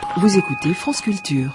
Vous écoutez France Culture.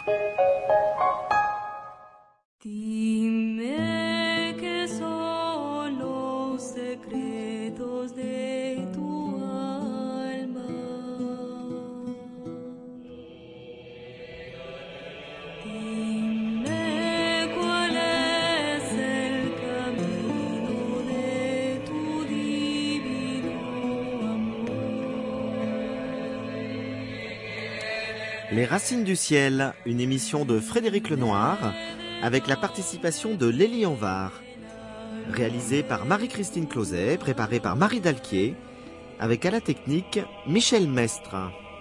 Les Racines du Ciel, une émission de Frédéric Lenoir, avec la participation de Lélie Anvar. Réalisée par Marie-Christine Closet, préparée par Marie Dalquier, avec à la technique Michel Mestre.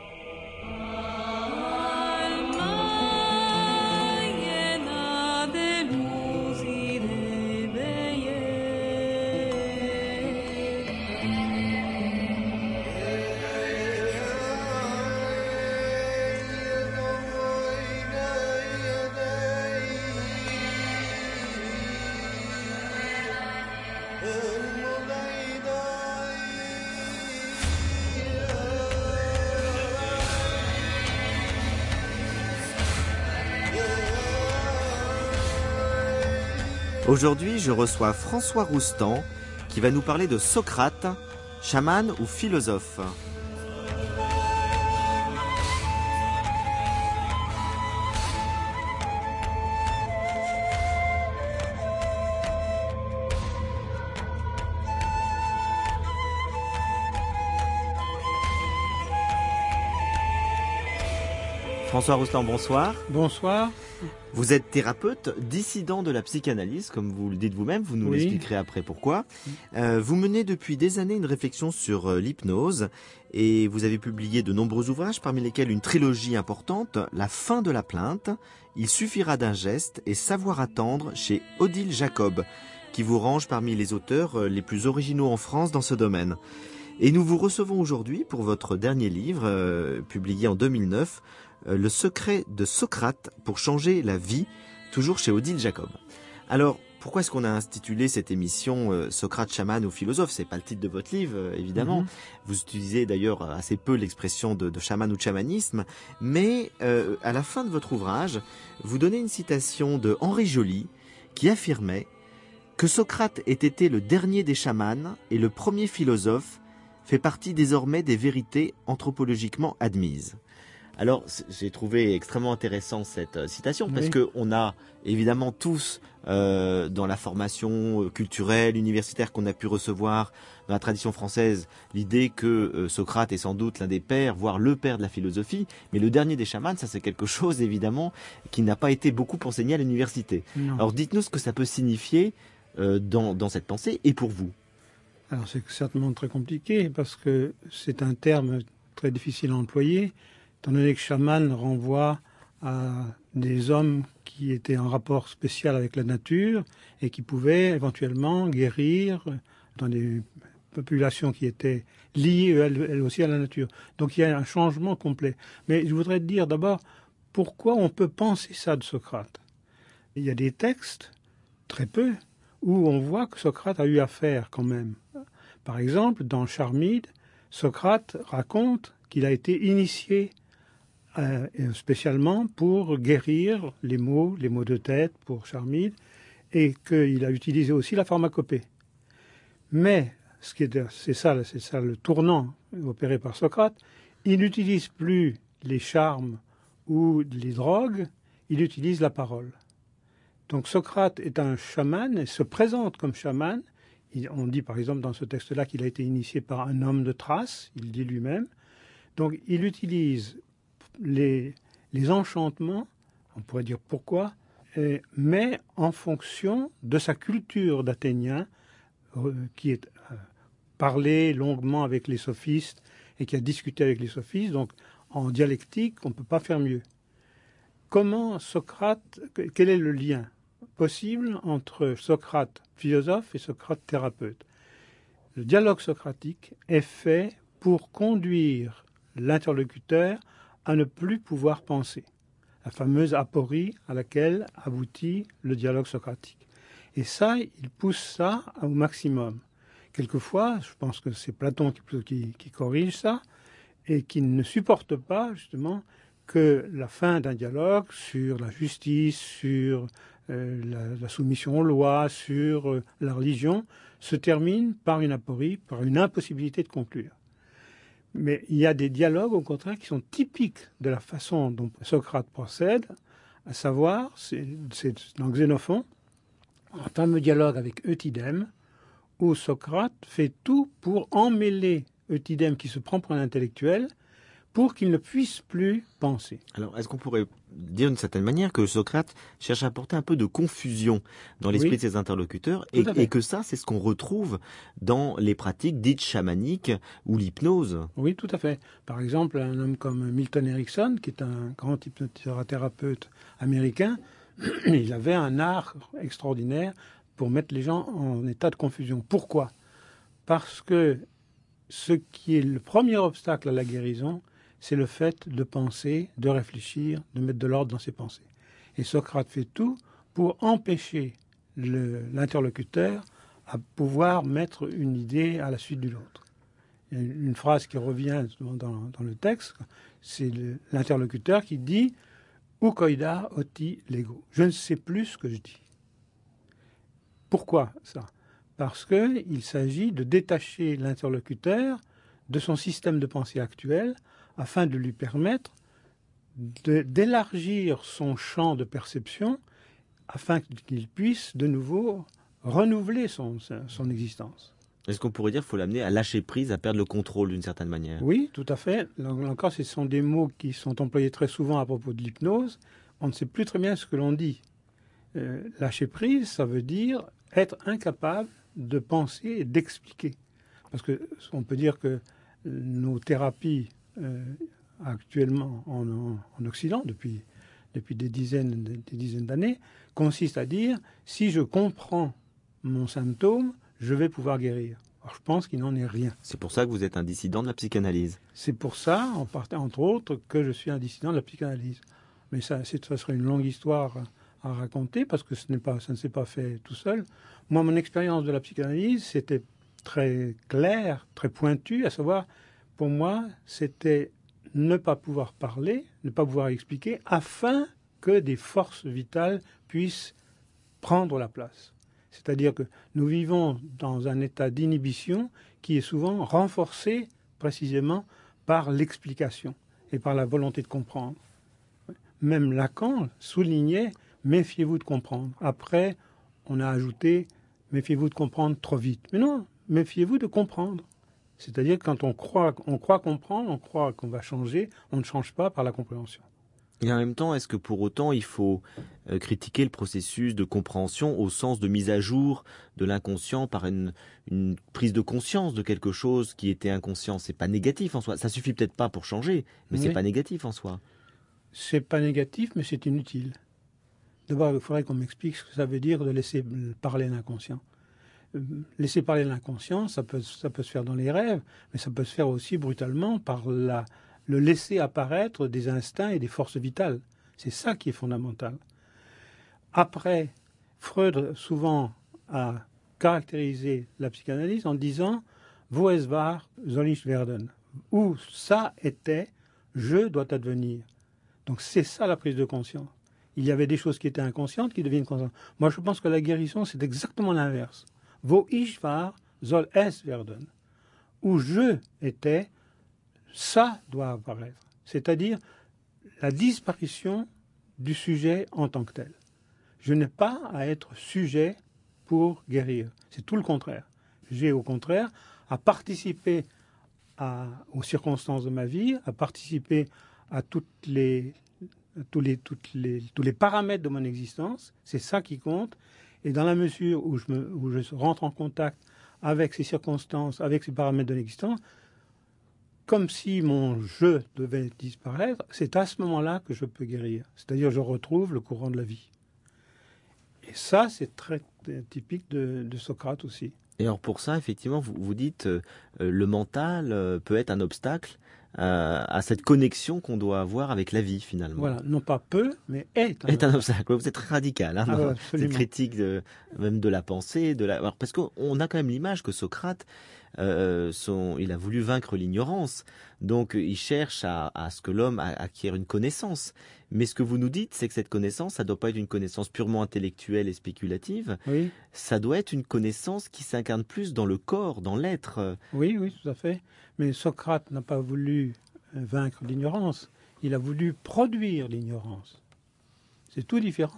Aujourd'hui, je reçois François Roustan qui va nous parler de Socrate, chaman ou philosophe. François Roustan, bonsoir. Bonsoir. Vous êtes thérapeute, dissident de la psychanalyse, comme vous le dites vous-même, vous nous l'expliquerez après pourquoi. Vous menez depuis des années une réflexion sur l'hypnose et vous avez publié de nombreux ouvrages, parmi lesquels une trilogie importante, La fin de la plainte, Il suffira d'un geste et Savoir attendre chez Odile Jacob, qui vous range parmi les auteurs les plus originaux en France dans ce domaine. Et nous vous recevons aujourd'hui pour votre dernier livre, publié en 2009, Le secret de Socrate pour changer la vie, toujours chez Odile Jacob. Alors, pourquoi est-ce qu'on a intitulé cette émission Socrate, chaman ou philosophe? C'est pas le titre de votre livre, évidemment. Vous utilisez d'ailleurs assez peu l'expression de chaman ou de chamanisme, mais à la fin de votre ouvrage, vous donnez une citation de Henri Joly qui affirmait que Socrate ait été le dernier des chamans et le premier philosophe fait partie désormais des vérités anthropologiquement admises. Alors, j'ai trouvé extrêmement intéressant cette citation parce que on a évidemment tous, dans la formation culturelle, universitaire qu'on a pu recevoir dans la tradition française, l'idée que Socrate est sans doute l'un des pères, voire le père de la philosophie, mais le dernier des chamans, ça c'est quelque chose évidemment qui n'a pas été beaucoup enseigné à l'université. Non. Alors, dites-nous ce que ça peut signifier dans cette pensée et pour vous. Alors, c'est certainement très compliqué parce que c'est un terme très difficile à employer. Étant donné que chaman renvoie à des hommes qui étaient en rapport spécial avec la nature et qui pouvaient éventuellement guérir dans des populations qui étaient liées elles aussi à la nature. Donc il y a un changement complet. Mais je voudrais dire d'abord pourquoi on peut penser ça de Socrate. Il y a des textes, très peu, où on voit que Socrate a eu affaire quand même. Par exemple, dans Charmide, Socrate raconte qu'il a été initié spécialement pour guérir les maux de tête pour Charmide, et qu'il a utilisé aussi la pharmacopée. Mais c'est ça le tournant opéré par Socrate. Il n'utilise plus les charmes ou les drogues, il utilise la parole. Donc Socrate est un chaman et se présente comme chaman. On dit par exemple dans ce texte-là qu'il a été initié par un homme de Thrace, il dit lui-même. Donc il utilise les enchantements, on pourrait dire pourquoi, mais en fonction de sa culture d'Athénien, qui est parlé longuement avec les sophistes et qui a discuté avec les sophistes. Donc en dialectique, on ne peut pas faire mieux. Comment Socrate, quel est le lien possible entre Socrate philosophe et Socrate thérapeute? Le dialogue socratique est fait pour conduire l'interlocuteur à ne plus pouvoir penser. La fameuse aporie à laquelle aboutit le dialogue socratique. Et ça, il pousse ça au maximum. Quelquefois, je pense que c'est Platon qui corrige ça, et qui ne supporte pas, justement, que la fin d'un dialogue sur la justice, sur la soumission aux lois, sur la religion, se termine par une aporie, par une impossibilité de conclure. Mais il y a des dialogues, au contraire, qui sont typiques de la façon dont Socrate procède, à savoir, c'est dans Xénophon, un fameux dialogue avec Eutydème, où Socrate fait tout pour emmêler Eutydème, qui se prend pour un intellectuel, pour qu'il ne puisse plus penser. Alors, est-ce qu'on pourrait dire d'une certaine manière que Socrate cherche à apporter un peu de confusion dans l'esprit de ses interlocuteurs et que ça, c'est ce qu'on retrouve dans les pratiques dites chamaniques ou l'hypnose? Oui, tout à fait. Par exemple, un homme comme Milton Erickson, qui est un grand hypnothérapeute américain, il avait un art extraordinaire pour mettre les gens en état de confusion. Pourquoi? Parce que ce qui est le premier obstacle à la guérison, c'est le fait de penser, de réfléchir, de mettre de l'ordre dans ses pensées. Et Socrate fait tout pour empêcher l'interlocuteur à pouvoir mettre une idée à la suite d'une autre. Il y a une phrase qui revient dans le texte, c'est l'interlocuteur qui dit « Ukoida oti lego ». Je ne sais plus ce que je dis. Pourquoi ça? Parce qu'il s'agit de détacher l'interlocuteur de son système de pensée actuel afin de lui permettre d'élargir son champ de perception afin qu'il puisse de nouveau renouveler son existence. Est-ce qu'on pourrait dire qu'il faut l'amener à lâcher prise, à perdre le contrôle d'une certaine manière? Oui, tout à fait. Là encore, ce sont des mots qui sont employés très souvent à propos de l'hypnose. On ne sait plus très bien ce que l'on dit. Lâcher prise, ça veut dire être incapable de penser et d'expliquer. Parce qu'on peut dire que nos thérapies actuellement en Occident, depuis des dizaines d'années, consistent à dire si je comprends mon symptôme, je vais pouvoir guérir. Alors, je pense qu'il n'en est rien. C'est pour ça que vous êtes un dissident de la psychanalyse. C'est pour ça, entre autres, que je suis un dissident de la psychanalyse. Mais ça serait une longue histoire à raconter parce que ça ne s'est pas fait tout seul. Moi, mon expérience de la psychanalyse, c'était très clair, très pointu, à savoir, pour moi, c'était ne pas pouvoir parler, ne pas pouvoir expliquer, afin que des forces vitales puissent prendre la place. C'est-à-dire que nous vivons dans un état d'inhibition qui est souvent renforcé précisément par l'explication et par la volonté de comprendre. Même Lacan soulignait « méfiez-vous de comprendre ». Après, on a ajouté « méfiez-vous de comprendre trop vite ». Mais non, méfiez-vous de comprendre. C'est-à-dire que quand on croit comprendre, on croit qu'on va changer, on ne change pas par la compréhension. Et en même temps, est-ce que pour autant il faut critiquer le processus de compréhension au sens de mise à jour de l'inconscient par une prise de conscience de quelque chose qui était inconscient? C'est pas négatif en soi. Ça suffit peut-être pas pour changer, mais oui. C'est pas négatif en soi. C'est pas négatif, mais c'est inutile. D'abord, il faudrait qu'on m'explique ce que ça veut dire de laisser parler l'inconscient. Laisser parler l'inconscient, ça peut se faire dans les rêves, mais ça peut se faire aussi brutalement par le laisser apparaître des instincts et des forces vitales. C'est ça qui est fondamental. Après, Freud souvent a caractérisé la psychanalyse en disant « Wo es war, soll ich werden » où ça était, je dois advenir. Donc c'est ça la prise de conscience. Il y avait des choses qui étaient inconscientes qui deviennent conscientes. Moi je pense que la guérison c'est exactement l'inverse. Wo ich war, soll es werden. Où je étais, ça doit apparaître. C'est-à-dire la disparition du sujet en tant que tel. Je n'ai pas à être sujet pour guérir. C'est tout le contraire. J'ai au contraire à participer aux circonstances de ma vie, à participer à tous les paramètres de mon existence. C'est ça qui compte. Et dans la mesure où je rentre en contact avec ces circonstances, avec ces paramètres de l'existence, comme si mon je devait disparaître, c'est à ce moment-là que je peux guérir. C'est-à-dire je retrouve le courant de la vie. Et ça, c'est très typique de Socrate aussi. Et alors pour ça, effectivement, vous dites le mental peut être un obstacle à cette connexion qu'on doit avoir avec la vie, finalement. Voilà, non pas peut, mais est un obstacle. Vous êtes très radical, hein, dans cette critique même de la pensée. Alors, parce qu'on a quand même l'image que Socrate il a voulu vaincre l'ignorance. Donc il cherche à ce que l'homme acquiert une connaissance. Mais ce que vous nous dites, c'est que cette connaissance, ça ne doit pas être une connaissance purement intellectuelle et spéculative. Oui. Ça doit être une connaissance qui s'incarne plus dans le corps, dans l'être. Oui, oui, tout à fait. Mais Socrate n'a pas voulu vaincre l'ignorance. Il a voulu produire l'ignorance. C'est tout différent.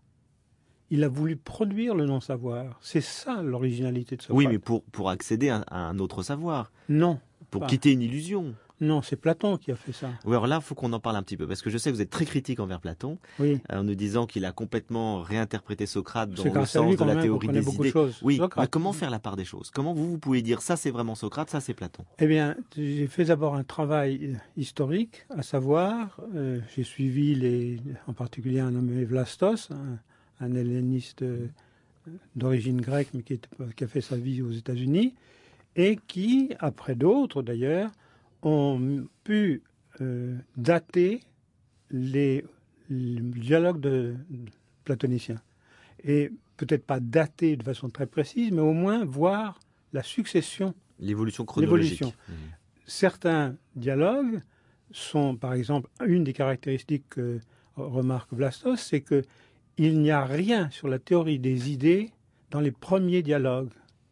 Il a voulu produire le non-savoir. C'est ça l'originalité de Socrate. Oui, mais pour accéder à un autre savoir. Non. Pour quitter une illusion. Non, c'est Platon qui a fait ça. Oui, alors là, il faut qu'on en parle un petit peu, parce que je sais que vous êtes très critique envers Platon, oui. En nous disant qu'il a complètement réinterprété Socrate dans le sens de la théorie des idées. Oui, mais comment faire la part des choses? Comment vous pouvez dire ça c'est vraiment Socrate, ça c'est Platon? Eh bien, j'ai fait d'abord un travail historique, à savoir, j'ai suivi en particulier un nommé Vlastos, un helléniste d'origine grecque, mais qui a fait sa vie aux États-Unis, et qui, après d'autres d'ailleurs, ont pu dater les dialogues platoniciens. Et peut-être pas dater de façon très précise, mais au moins voir la succession. L'évolution chronologique. Certains dialogues sont, par exemple, une des caractéristiques que remarque Vlastos, c'est qu'il n'y a rien sur la théorie des idées dans les premiers dialogues.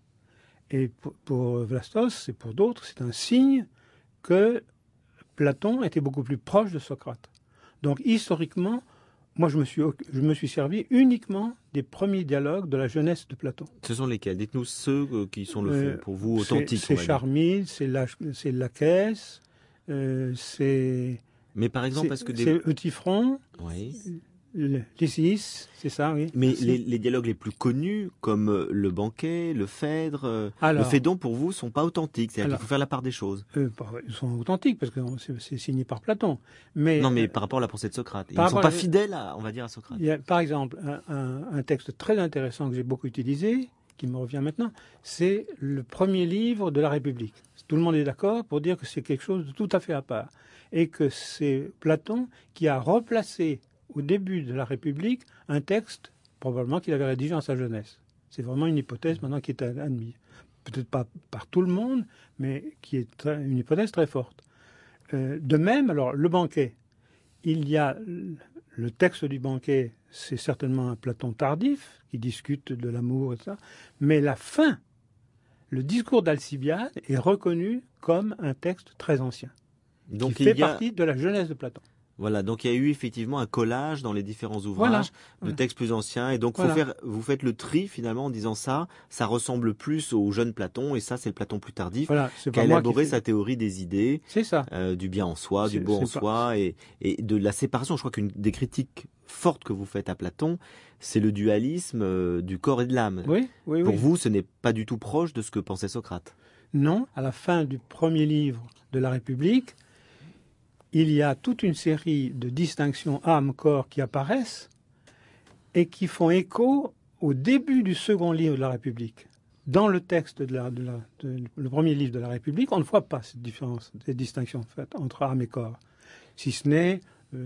Et pour Vlastos et pour d'autres, c'est un signe que Platon était beaucoup plus proche de Socrate. Donc historiquement, moi je me suis servi uniquement des premiers dialogues de la jeunesse de Platon. Ce sont lesquels? Dites-nous ceux qui sont pour vous authentiques. C'est Charmide, c'est Lacaisse, c'est... Mais par exemple, parce que c'est Euthyphron. Oui. Lysis, c'est ça, oui. Mais les dialogues les plus connus, comme le Banquet, le Phèdre, le Phédon, pour vous, sont pas authentiques. C'est-à-dire qu'il faut faire la part des choses. Ils sont authentiques parce que c'est signé par Platon. Mais, non, mais par rapport à la pensée de Socrate. Ils ne sont pas fidèles, on va dire, à Socrate. Il y a, par exemple, un texte très intéressant que j'ai beaucoup utilisé, qui me revient maintenant, c'est le premier livre de la République. Tout le monde est d'accord pour dire que c'est quelque chose de tout à fait à part. Et que c'est Platon qui a replacé au début de la République, un texte, probablement qu'il avait rédigé en sa jeunesse. C'est vraiment une hypothèse maintenant qui est admise. Peut-être pas par tout le monde, mais qui est une hypothèse très forte. De même, alors, le Banquet. Il y a le texte du Banquet, c'est certainement un Platon tardif, qui discute de l'amour et ça, mais la fin, le discours d'Alcibiade est reconnu comme un texte très ancien, donc qui fait partie de la jeunesse de Platon. Voilà, donc il y a eu effectivement un collage dans les différents ouvrages de textes plus anciens, et donc vous faites le tri finalement en disant ça ressemble plus au jeune Platon, et ça c'est le Platon plus tardif, qui a élaboré sa théorie des idées, du bien en soi, du beau en soi, et de la séparation. Je crois qu'une des critiques fortes que vous faites à Platon, c'est le dualisme du corps et de l'âme. Pour vous, ce n'est pas du tout proche de ce que pensait Socrate. Non, à la fin du premier livre de la République, il y a toute une série de distinctions âme-corps qui apparaissent et qui font écho au début du second livre de la République. Dans le texte le premier livre de la République, on ne voit pas cette différence, cette distinction faite entre âme et corps. Si ce n'est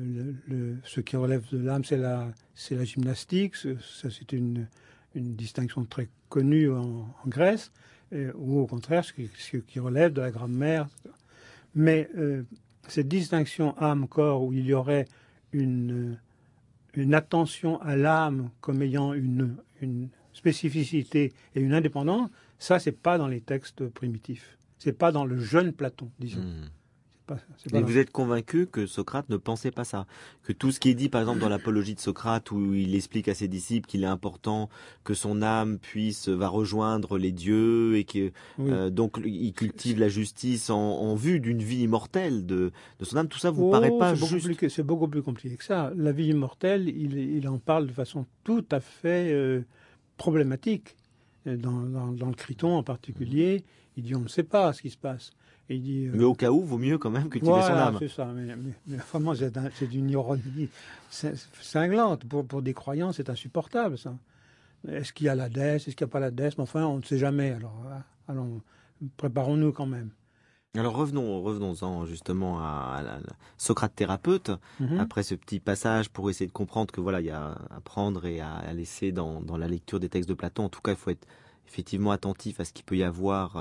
ce qui relève de l'âme, c'est la gymnastique, c'est une distinction très connue en Grèce, ou au contraire, ce qui relève de la grammaire. Mais cette distinction âme-corps où il y aurait une attention à l'âme comme ayant une spécificité et une indépendance, ça, c'est pas dans les textes primitifs. C'est pas dans le jeune Platon, disons. Et vous êtes convaincu que Socrate ne pensait pas ça, que tout ce qui est dit par exemple dans l'apologie de Socrate où il explique à ses disciples qu'il est important que son âme va rejoindre les dieux et que donc il cultive la justice en vue d'une vie immortelle de son âme, tout ça vous paraît pas juste? C'est beaucoup plus compliqué que ça. La vie immortelle, il en parle de façon tout à fait problématique. Dans le Criton en particulier, il dit on ne sait pas ce qui se passe. Il dit, mais au cas où, vaut mieux quand même cultiver son âme. C'est ça, mais vraiment, c'est une ironie cinglante. Pour des croyants, c'est insupportable, ça. Est-ce qu'il y a la déesse, est-ce qu'il n'y a pas la déesse? Mais enfin, on ne sait jamais, alors allons, préparons-nous quand même. Alors revenons-en justement à Socrate thérapeute, après ce petit passage pour essayer de comprendre que voilà, il y a à prendre et à laisser dans la lecture des textes de Platon. En tout cas, il faut être effectivement attentif à ce qu'il peut y avoir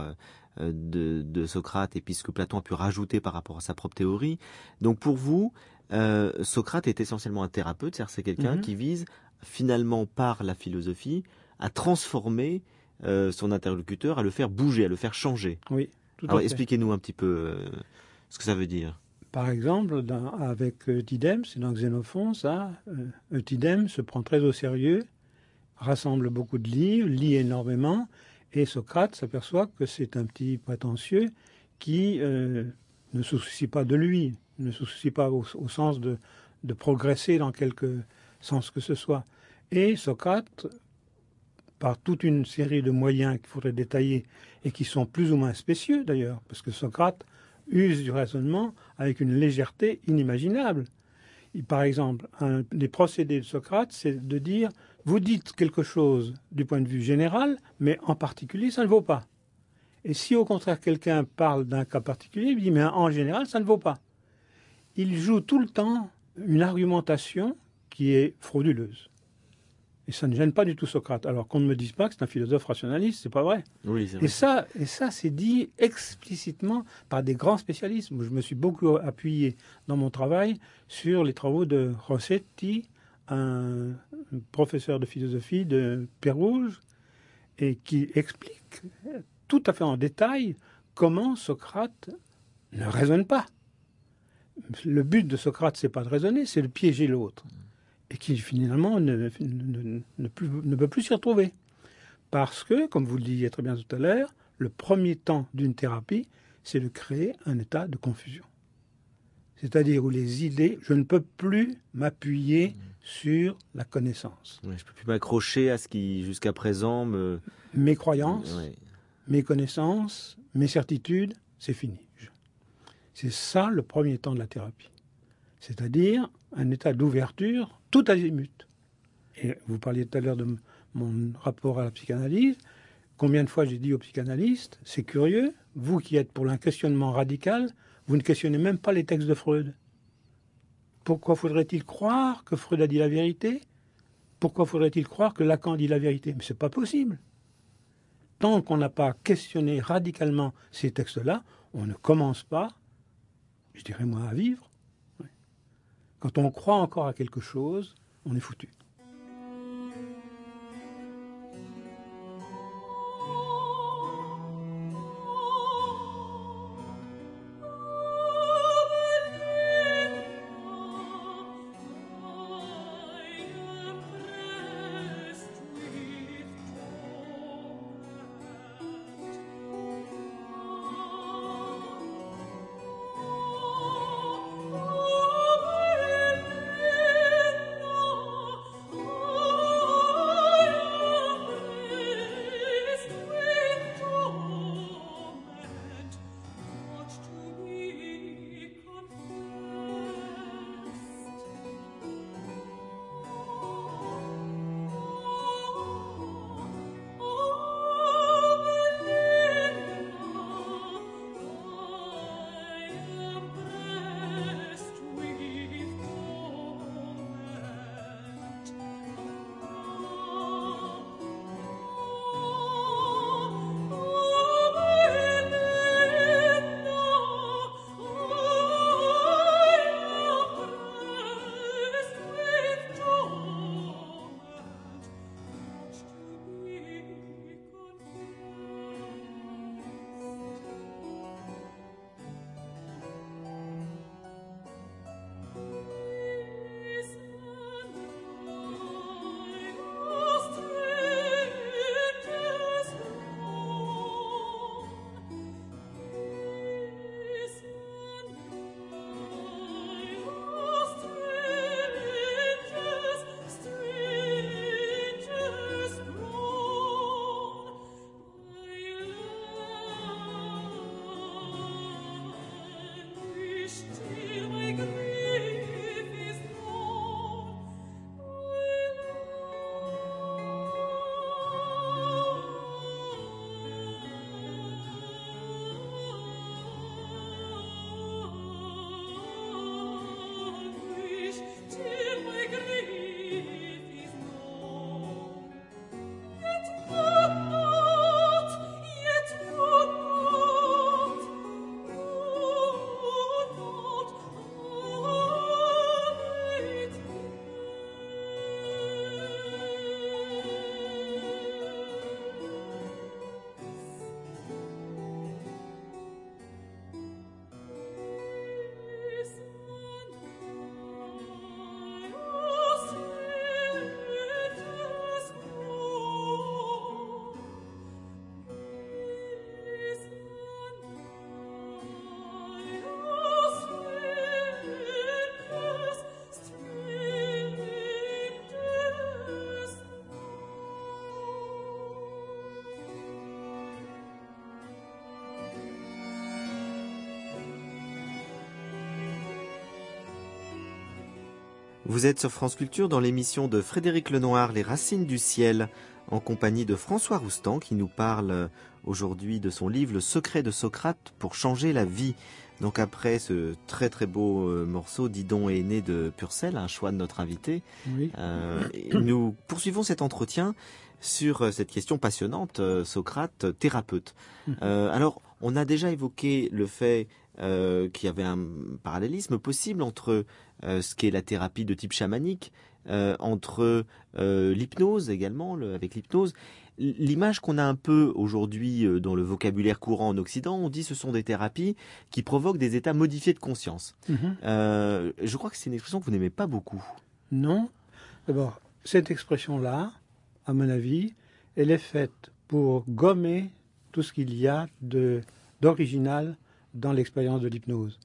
de Socrate et puis ce que Platon a pu rajouter par rapport à sa propre théorie. Donc pour vous, Socrate est essentiellement un thérapeute, c'est-à-dire c'est quelqu'un qui vise finalement par la philosophie à transformer son interlocuteur, à le faire bouger, à le faire changer. Oui, tout à Alors fait. expliquez-nous un petit peu ce que ça veut dire. Par exemple, avec Eutydème, c'est dans Xénophon, ça, Eutydème se prend très au sérieux, rassemble beaucoup de livres, lit énormément, et Socrate s'aperçoit que c'est un petit prétentieux qui ne se soucie pas de lui, ne se soucie pas au sens de progresser dans quelque sens que ce soit. Et Socrate, par toute une série de moyens qu'il faudrait détailler, et qui sont plus ou moins spécieux d'ailleurs, parce que Socrate use du raisonnement avec une légèreté inimaginable. Par exemple, un des procédés de Socrate, c'est de dire « vous dites quelque chose du point de vue général, mais en particulier, ça ne vaut pas ». Et si au contraire quelqu'un parle d'un cas particulier, il dit « mais en général, ça ne vaut pas ». Il joue tout le temps une argumentation qui est frauduleuse. Et ça ne gêne pas du tout Socrate. Alors qu'on ne me dise pas que c'est un philosophe rationaliste, c'est pas vrai. Oui, c'est vrai. Et ça, c'est dit explicitement par des grands spécialistes. Je me suis beaucoup appuyé dans mon travail sur les travaux de Rossetti, un professeur de philosophie de Pérouge, et qui explique tout à fait en détail comment Socrate ne raisonne pas. Le but de Socrate, c'est pas de raisonner, c'est de piéger l'autre. Et qui finalement ne peut plus s'y retrouver. Parce que, comme vous le disiez très bien tout à l'heure, le premier temps d'une thérapie, c'est de créer un état de confusion. C'est-à-dire où les idées, je ne peux plus m'appuyer sur la connaissance. Ouais, je ne peux plus m'accrocher à ce qui, jusqu'à présent, Mes croyances, mes connaissances, mes certitudes, c'est fini. C'est ça le premier temps de la thérapie. C'est-à-dire un état d'ouverture tout azimut. Et vous parliez tout à l'heure de mon rapport à la psychanalyse. Combien de fois j'ai dit aux psychanalystes, c'est curieux, vous qui êtes pour un questionnement radical, vous ne questionnez même pas les textes de Freud. Pourquoi faudrait-il croire que Freud a dit la vérité? Pourquoi faudrait-il croire que Lacan dit la vérité? Mais c'est pas possible. Tant qu'on n'a pas questionné radicalement ces textes-là, on ne commence pas, je dirais moi, à vivre. Quand on croit encore à quelque chose, on est foutu. Vous êtes sur France Culture dans l'émission de Frédéric Lenoir, Les Racines du ciel, en compagnie de François Roustan qui nous parle aujourd'hui de son livre Le secret de Socrate pour changer la vie. Donc après ce très très beau morceau, Didon est né de Purcell, un choix de notre invité, Oui. nous poursuivons cet entretien sur cette question passionnante, Socrate, thérapeute. Alors, on a déjà évoqué le fait qu'il y avait un parallélisme possible entre ce qu'est la thérapie de type chamanique, entre l'hypnose également, avec l'hypnose. L'image qu'on a un peu aujourd'hui dans le vocabulaire courant en Occident, on dit que ce sont des thérapies qui provoquent des états modifiés de conscience. Je crois que c'est une expression que vous n'aimez pas beaucoup. Non. D'abord, cette expression-là, à mon avis, elle est faite pour gommer tout ce qu'il y a d'original dans l'expérience de l'hypnose.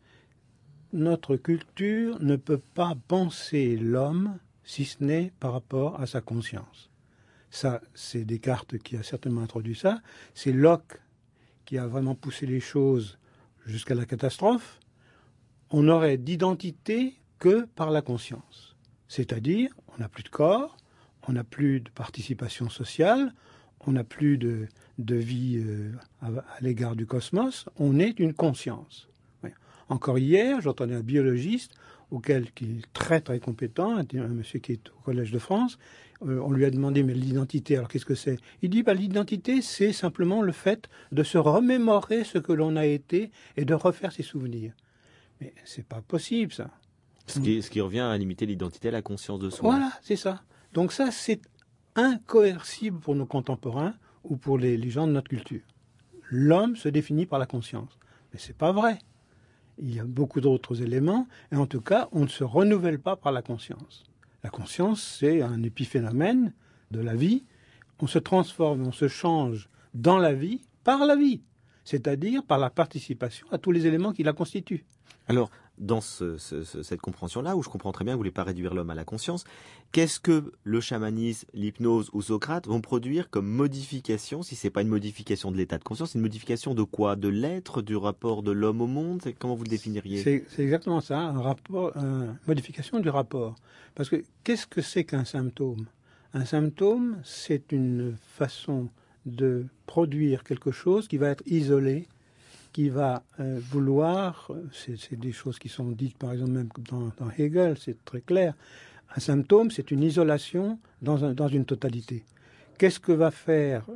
Notre culture ne peut pas penser l'homme si ce n'est par rapport à sa conscience. Ça, c'est Descartes qui a certainement introduit ça. C'est Locke qui a vraiment poussé les choses jusqu'à la catastrophe. On n'aurait d'identité que par la conscience. C'est-à-dire, on n'a plus de corps, on n'a plus de participation sociale, on n'a plus de vie à l'égard du cosmos, on est une conscience. Oui. Encore hier, j'entendais un biologiste qui est très très compétent, un monsieur qui est au Collège de France, on lui a demandé mais l'identité, alors qu'est-ce que c'est? Il dit l'identité c'est simplement le fait de se remémorer ce que l'on a été et de refaire ses souvenirs. Mais c'est pas possible ça. Ce qui revient à limiter l'identité à la conscience de soi. Voilà, c'est ça. Donc ça, c'est incoercible pour nos contemporains ou pour les gens de notre culture. L'homme se définit par la conscience. Mais c'est pas vrai. Il y a beaucoup d'autres éléments, et en tout cas, on ne se renouvelle pas par la conscience. La conscience, c'est un épiphénomène de la vie. On se transforme, on se change dans la vie par la vie, c'est-à-dire par la participation à tous les éléments qui la constituent. Alors, dans cette compréhension-là, où je comprends très bien que vous ne voulez pas réduire l'homme à la conscience, qu'est-ce que le chamanisme, l'hypnose ou Socrate vont produire comme modification, si ce n'est pas une modification de l'état de conscience, c'est une modification de quoi? De l'être, du rapport de l'homme au monde? Comment vous le définiriez? C'est exactement ça, une modification du rapport. Parce que qu'est-ce que c'est qu'un symptôme? Un symptôme, c'est une façon de produire quelque chose qui va être isolé, qui va vouloir, c'est des choses qui sont dites par exemple même dans Hegel, c'est très clair, un symptôme c'est une isolation dans une totalité. Qu'est-ce que va faire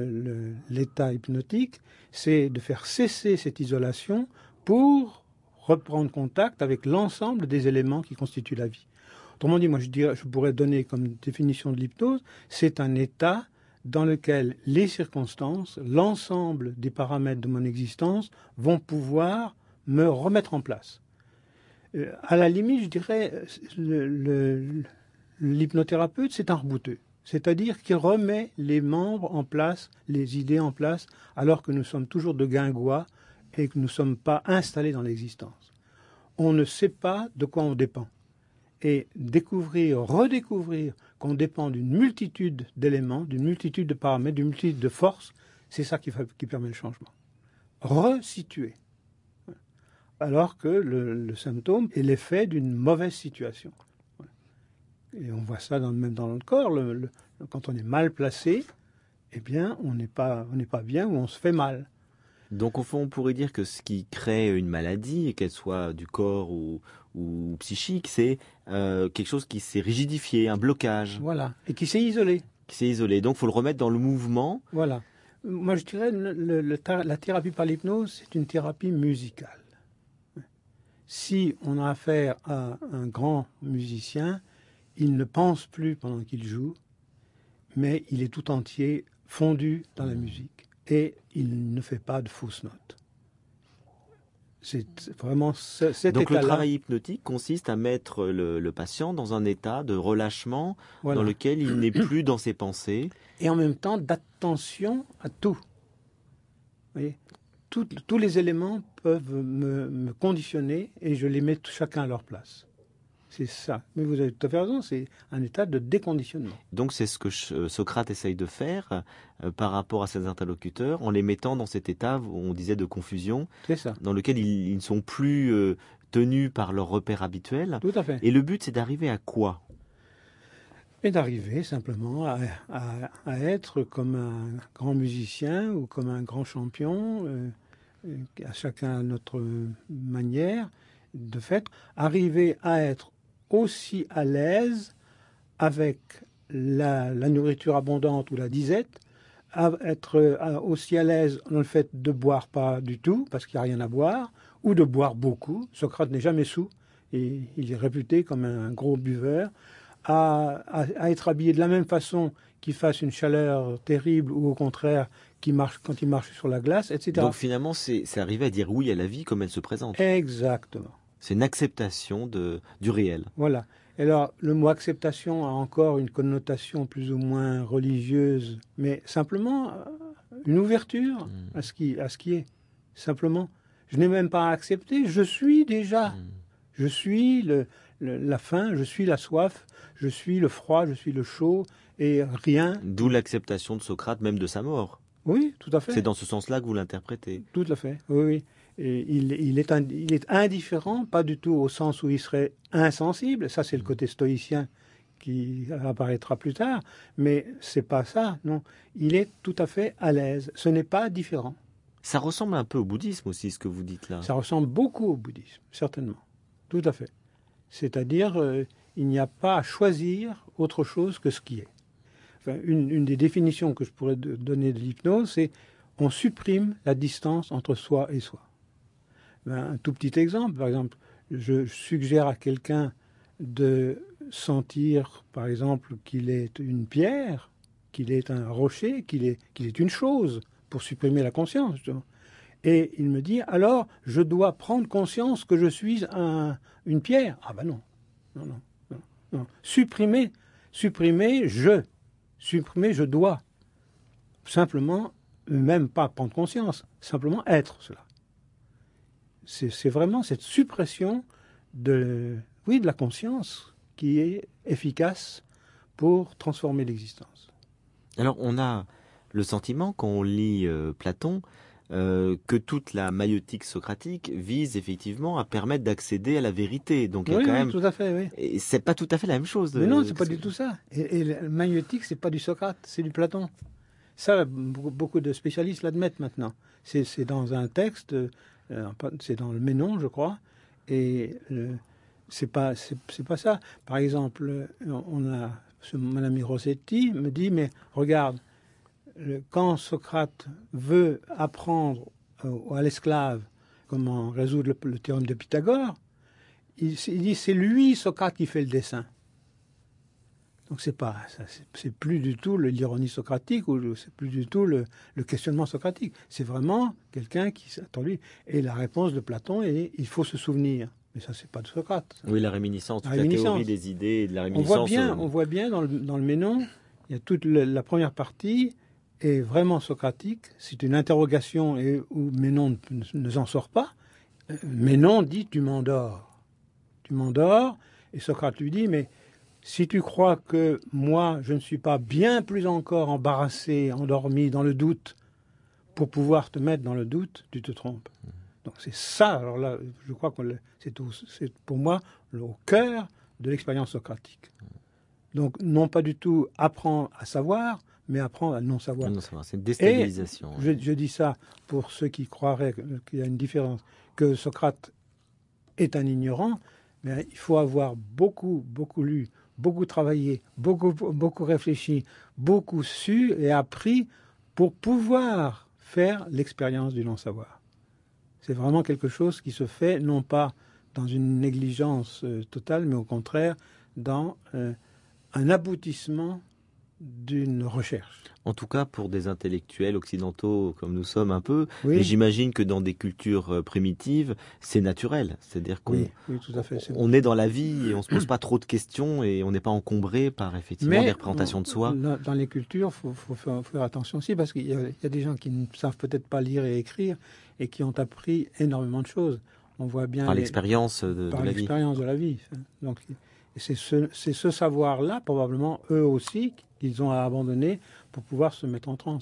l'état hypnotique? C'est de faire cesser cette isolation pour reprendre contact avec l'ensemble des éléments qui constituent la vie. Autrement dit, moi je pourrais donner comme définition de l'hypnose, c'est un état dans lequel les circonstances, l'ensemble des paramètres de mon existence vont pouvoir me remettre en place. À la limite, je dirais, l'hypnothérapeute, c'est un rebouteux. C'est-à-dire qu'il remet les membres en place, les idées en place, alors que nous sommes toujours de guingois et que nous ne sommes pas installés dans l'existence. On ne sait pas de quoi on dépend. Et redécouvrir qu'on dépend d'une multitude d'éléments, d'une multitude de paramètres, d'une multitude de forces, c'est ça qui permet le changement. Resituer. Alors que le symptôme est l'effet d'une mauvaise situation. Et on voit ça même dans notre corps. Quand on est mal placé, eh bien, on n'est pas bien ou on se fait mal. Donc au fond, on pourrait dire que ce qui crée une maladie, qu'elle soit du corps ou psychique, c'est quelque chose qui s'est rigidifié, un blocage. Voilà, et qui s'est isolé. Donc il faut le remettre dans le mouvement. Voilà. Moi je dirais la thérapie par l'hypnose, c'est une thérapie musicale. Si on a affaire à un grand musicien, il ne pense plus pendant qu'il joue, mais il est tout entier fondu dans la musique. Et il ne fait pas de fausses notes. C'est vraiment cet état-là. Donc le travail hypnotique consiste à mettre le patient dans un état de relâchement, voilà, dans lequel il n'est plus dans ses pensées. Et en même temps d'attention à tout. Vous voyez, tous les éléments peuvent me conditionner et je les mets chacun à leur place. C'est ça. Mais vous avez tout à fait raison, c'est un état de déconditionnement. Donc c'est ce que Socrate essaye de faire par rapport à ses interlocuteurs, en les mettant dans cet état, on disait, de confusion, c'est ça, dans lequel ils ne sont plus tenus par leurs repères habituels. Tout à fait. Et le but, c'est d'arriver à quoi? Et d'arriver simplement à être comme un grand musicien ou comme un grand champion, à chacun à notre manière. De fait, arriver à être aussi à l'aise avec la nourriture abondante ou la disette, à être aussi à l'aise dans le fait de boire pas du tout, parce qu'il n'y a rien à boire, ou de boire beaucoup. Socrate n'est jamais saoul, et il est réputé comme un gros buveur. À être habillé de la même façon qu'il fasse une chaleur terrible ou au contraire quand il marche sur la glace, etc. Donc finalement, c'est arriver à dire oui à la vie comme elle se présente. Exactement. C'est une acceptation du réel. Voilà. Et alors, le mot acceptation a encore une connotation plus ou moins religieuse, mais simplement une ouverture à ce qui est. Simplement, je n'ai même pas à accepter, je suis déjà. Je suis la faim, je suis la soif, je suis le froid, je suis le chaud, et rien. D'où l'acceptation de Socrate, même de sa mort. Oui, tout à fait. C'est dans ce sens-là que vous l'interprétez. Tout à fait, oui, oui. Et il est indifférent, pas du tout au sens où il serait insensible. Ça, c'est le côté stoïcien qui apparaîtra plus tard. Mais c'est pas ça, non. Il est tout à fait à l'aise. Ce n'est pas différent. Ça ressemble un peu au bouddhisme aussi, ce que vous dites là. Ça ressemble beaucoup au bouddhisme, certainement. Tout à fait. C'est-à-dire, il n'y a pas à choisir autre chose que ce qui est. Enfin, une des définitions que je pourrais donner de l'hypnose, c'est on supprime la distance entre soi et soi. Un tout petit exemple, par exemple, je suggère à quelqu'un de sentir, par exemple, qu'il est une pierre, qu'il est un rocher, qu'il est une chose, pour supprimer la conscience, justement. Et il me dit, alors, je dois prendre conscience que je suis une pierre. Ah ben non, non. Supprimer, je dois. Simplement, même pas prendre conscience, simplement être cela. C'est vraiment cette suppression de la conscience qui est efficace pour transformer l'existence. Alors, on a le sentiment, quand on lit Platon, que toute la maïeutique socratique vise effectivement à permettre d'accéder à la vérité. Donc, il y a quand même... tout à fait, oui. Et c'est pas tout à fait la même chose. Mais non, c'est pas du tout ça. Et la maïeutique, c'est pas du Socrate, c'est du Platon. Ça, beaucoup de spécialistes l'admettent maintenant. C'est dans un texte, c'est dans le Ménon, je crois, et c'est pas ça. Par exemple, mon ami Rossetti me dit, mais regarde, quand Socrate veut apprendre à l'esclave comment résoudre le théorème de Pythagore, il dit c'est lui, Socrate, qui fait le dessin. Donc c'est plus du tout l'ironie socratique ou c'est plus du tout le questionnement socratique. C'est vraiment quelqu'un qui s'attend lui. Et la réponse de Platon est il faut se souvenir. Mais ça, c'est pas de Socrate. Ça. Oui, la réminiscence, toute la théorie des idées et de la réminiscence. On voit bien dans le Ménon, il y a toute la première partie est vraiment socratique. C'est une interrogation où Ménon ne s'en sort pas. Ménon dit tu m'endors. Tu m'endors. Et Socrate lui dit mais si tu crois que moi, je ne suis pas bien plus encore embarrassé, endormi dans le doute, pour pouvoir te mettre dans le doute, tu te trompes. Donc c'est ça, alors là, je crois que c'est pour moi au cœur de l'expérience socratique. Donc non pas du tout apprendre à savoir, mais apprendre à non savoir. C'est une déstabilisation. Et je dis ça pour ceux qui croiraient qu'il y a une différence, que Socrate est un ignorant, mais il faut avoir beaucoup lu, beaucoup travaillé, beaucoup réfléchi, beaucoup su et appris pour pouvoir faire l'expérience du non-savoir. C'est vraiment quelque chose qui se fait non pas dans une négligence totale, mais au contraire dans un aboutissement d'une recherche. En tout cas, pour des intellectuels occidentaux comme nous sommes un peu, oui. Et j'imagine que dans des cultures primitives, c'est naturel. C'est-à-dire qu'on tout à fait, on est dans la vie et on ne se pose pas trop de questions et on n'est pas encombré par effectivement des représentations de soi. Dans les cultures, il faut faire attention aussi parce qu'il y a des gens qui ne savent peut-être pas lire et écrire et qui ont appris énormément de choses. On voit bien par l'expérience de la vie. Donc, c'est ce savoir-là, probablement, eux aussi, qu'ils ont à abandonner pour pouvoir se mettre en transe.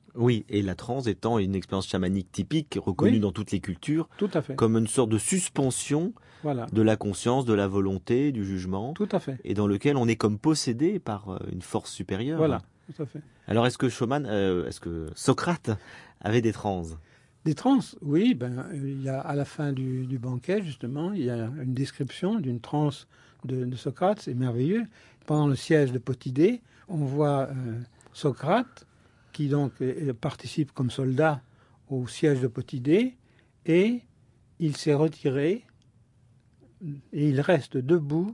Oui, et la transe étant une expérience chamanique typique, reconnue dans toutes les cultures, tout à fait. comme une sorte de suspension de la conscience, de la volonté, du jugement, tout à fait. Et dans lequel on est comme possédé par une force supérieure. Voilà, tout à fait. Alors est-ce que Socrate avait des transes? Des transes, oui. Il y a à la fin du banquet, justement, il y a une description d'une transe de Socrate, c'est merveilleux. Pendant le siège de Potidée, on voit Socrate qui donc participe comme soldat au siège de Potidée, et il s'est retiré et il reste debout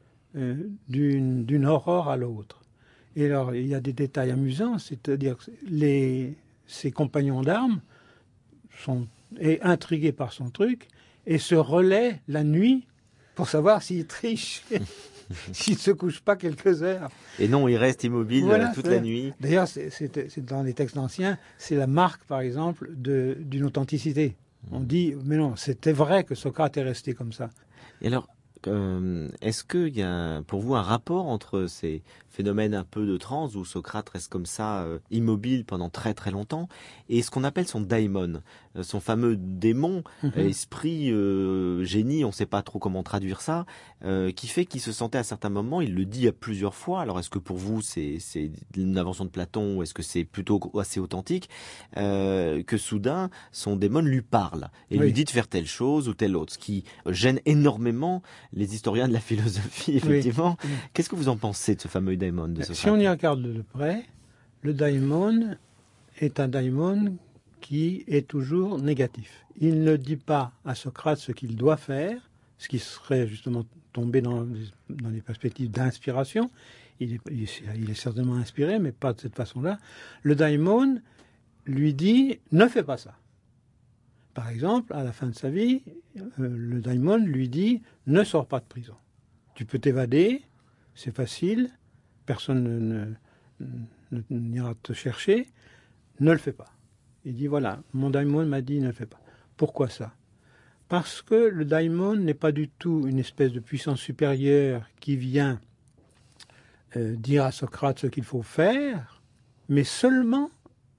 d'une aurore à l'autre. Et alors, il y a des détails amusants, c'est-à-dire que ses compagnons d'armes sont intrigués par son truc et se relaient la nuit pour savoir s'il triche. S'il ne se couche pas quelques heures. Et non, il reste immobile toute la nuit. D'ailleurs, c'est dans les textes anciens, c'est la marque, par exemple, d'une authenticité. On dit, mais non, c'était vrai que Socrate est resté comme ça. Et alors, est-ce qu'il y a pour vous un rapport entre ces phénomènes un peu de transe où Socrate reste comme ça immobile pendant très très longtemps et ce qu'on appelle son daimon, son fameux démon, esprit, génie, on ne sait pas trop comment traduire ça, qui fait qu'il se sentait à certains moments, il le dit à plusieurs fois, alors est-ce que pour vous c'est une invention de Platon ou est-ce que c'est plutôt assez authentique, que soudain son démon lui parle et lui dit de faire telle chose ou telle autre, ce qui gêne énormément les historiens de la philosophie, effectivement. Oui. Qu'est-ce que vous en pensez de ce fameux daimon de Socrate? Si on y regarde de près, le daimon est un daimon qui est toujours négatif. Il ne dit pas à Socrate ce qu'il doit faire, ce qui serait justement tombé dans les perspectives d'inspiration. Il est certainement inspiré, mais pas de cette façon-là. Le daimon lui dit « ne fais pas ça ». Par exemple, à la fin de sa vie, le daimon lui dit « ne sors pas de prison. Tu peux t'évader, c'est facile, personne n'ira te chercher, ne le fais pas. » Il dit « voilà, mon daimon m'a dit ne le fais pas. » Pourquoi ça? Parce que le daimon n'est pas du tout une espèce de puissance supérieure qui vient dire à Socrate ce qu'il faut faire, mais seulement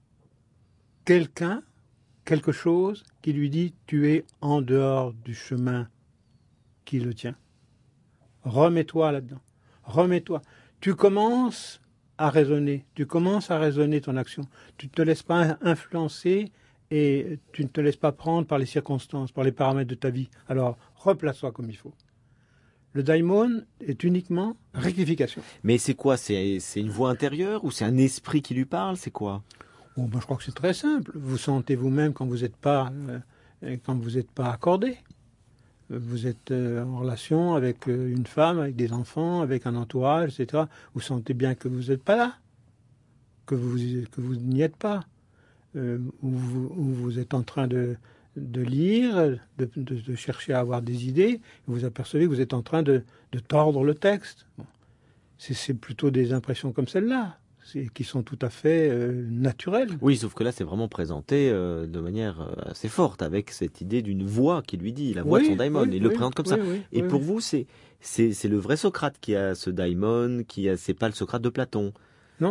quelque chose qui lui dit « tu es en dehors du chemin qui le tient. Remets-toi là-dedans. Remets-toi. Tu commences à raisonner ton action. Tu ne te laisses pas influencer et tu ne te laisses pas prendre par les circonstances, par les paramètres de ta vie. Alors, replace-toi comme il faut. » Le daimon est uniquement rectification. Mais c'est quoi? C'est une voix intérieure ou c'est un esprit qui lui parle? C'est quoi? Je crois que c'est très simple. Vous sentez vous-même quand vous n'êtes pas accordé. Vous êtes en relation avec une femme, avec des enfants, avec un entourage, etc. Vous sentez bien que vous n'êtes pas là, que vous n'y êtes pas. Où vous êtes en train de lire, de chercher à avoir des idées, et vous apercevez que vous êtes en train de tordre le texte. Bon. C'est plutôt des impressions comme celle-là, qui sont tout à fait naturelles. Oui, sauf que là, c'est vraiment présenté de manière assez forte, avec cette idée d'une voix qui lui dit, la voix de son daimon, il le présente comme ça. Et pour vous, c'est le vrai Socrate qui a ce daimon, c'est pas le Socrate de Platon. Non,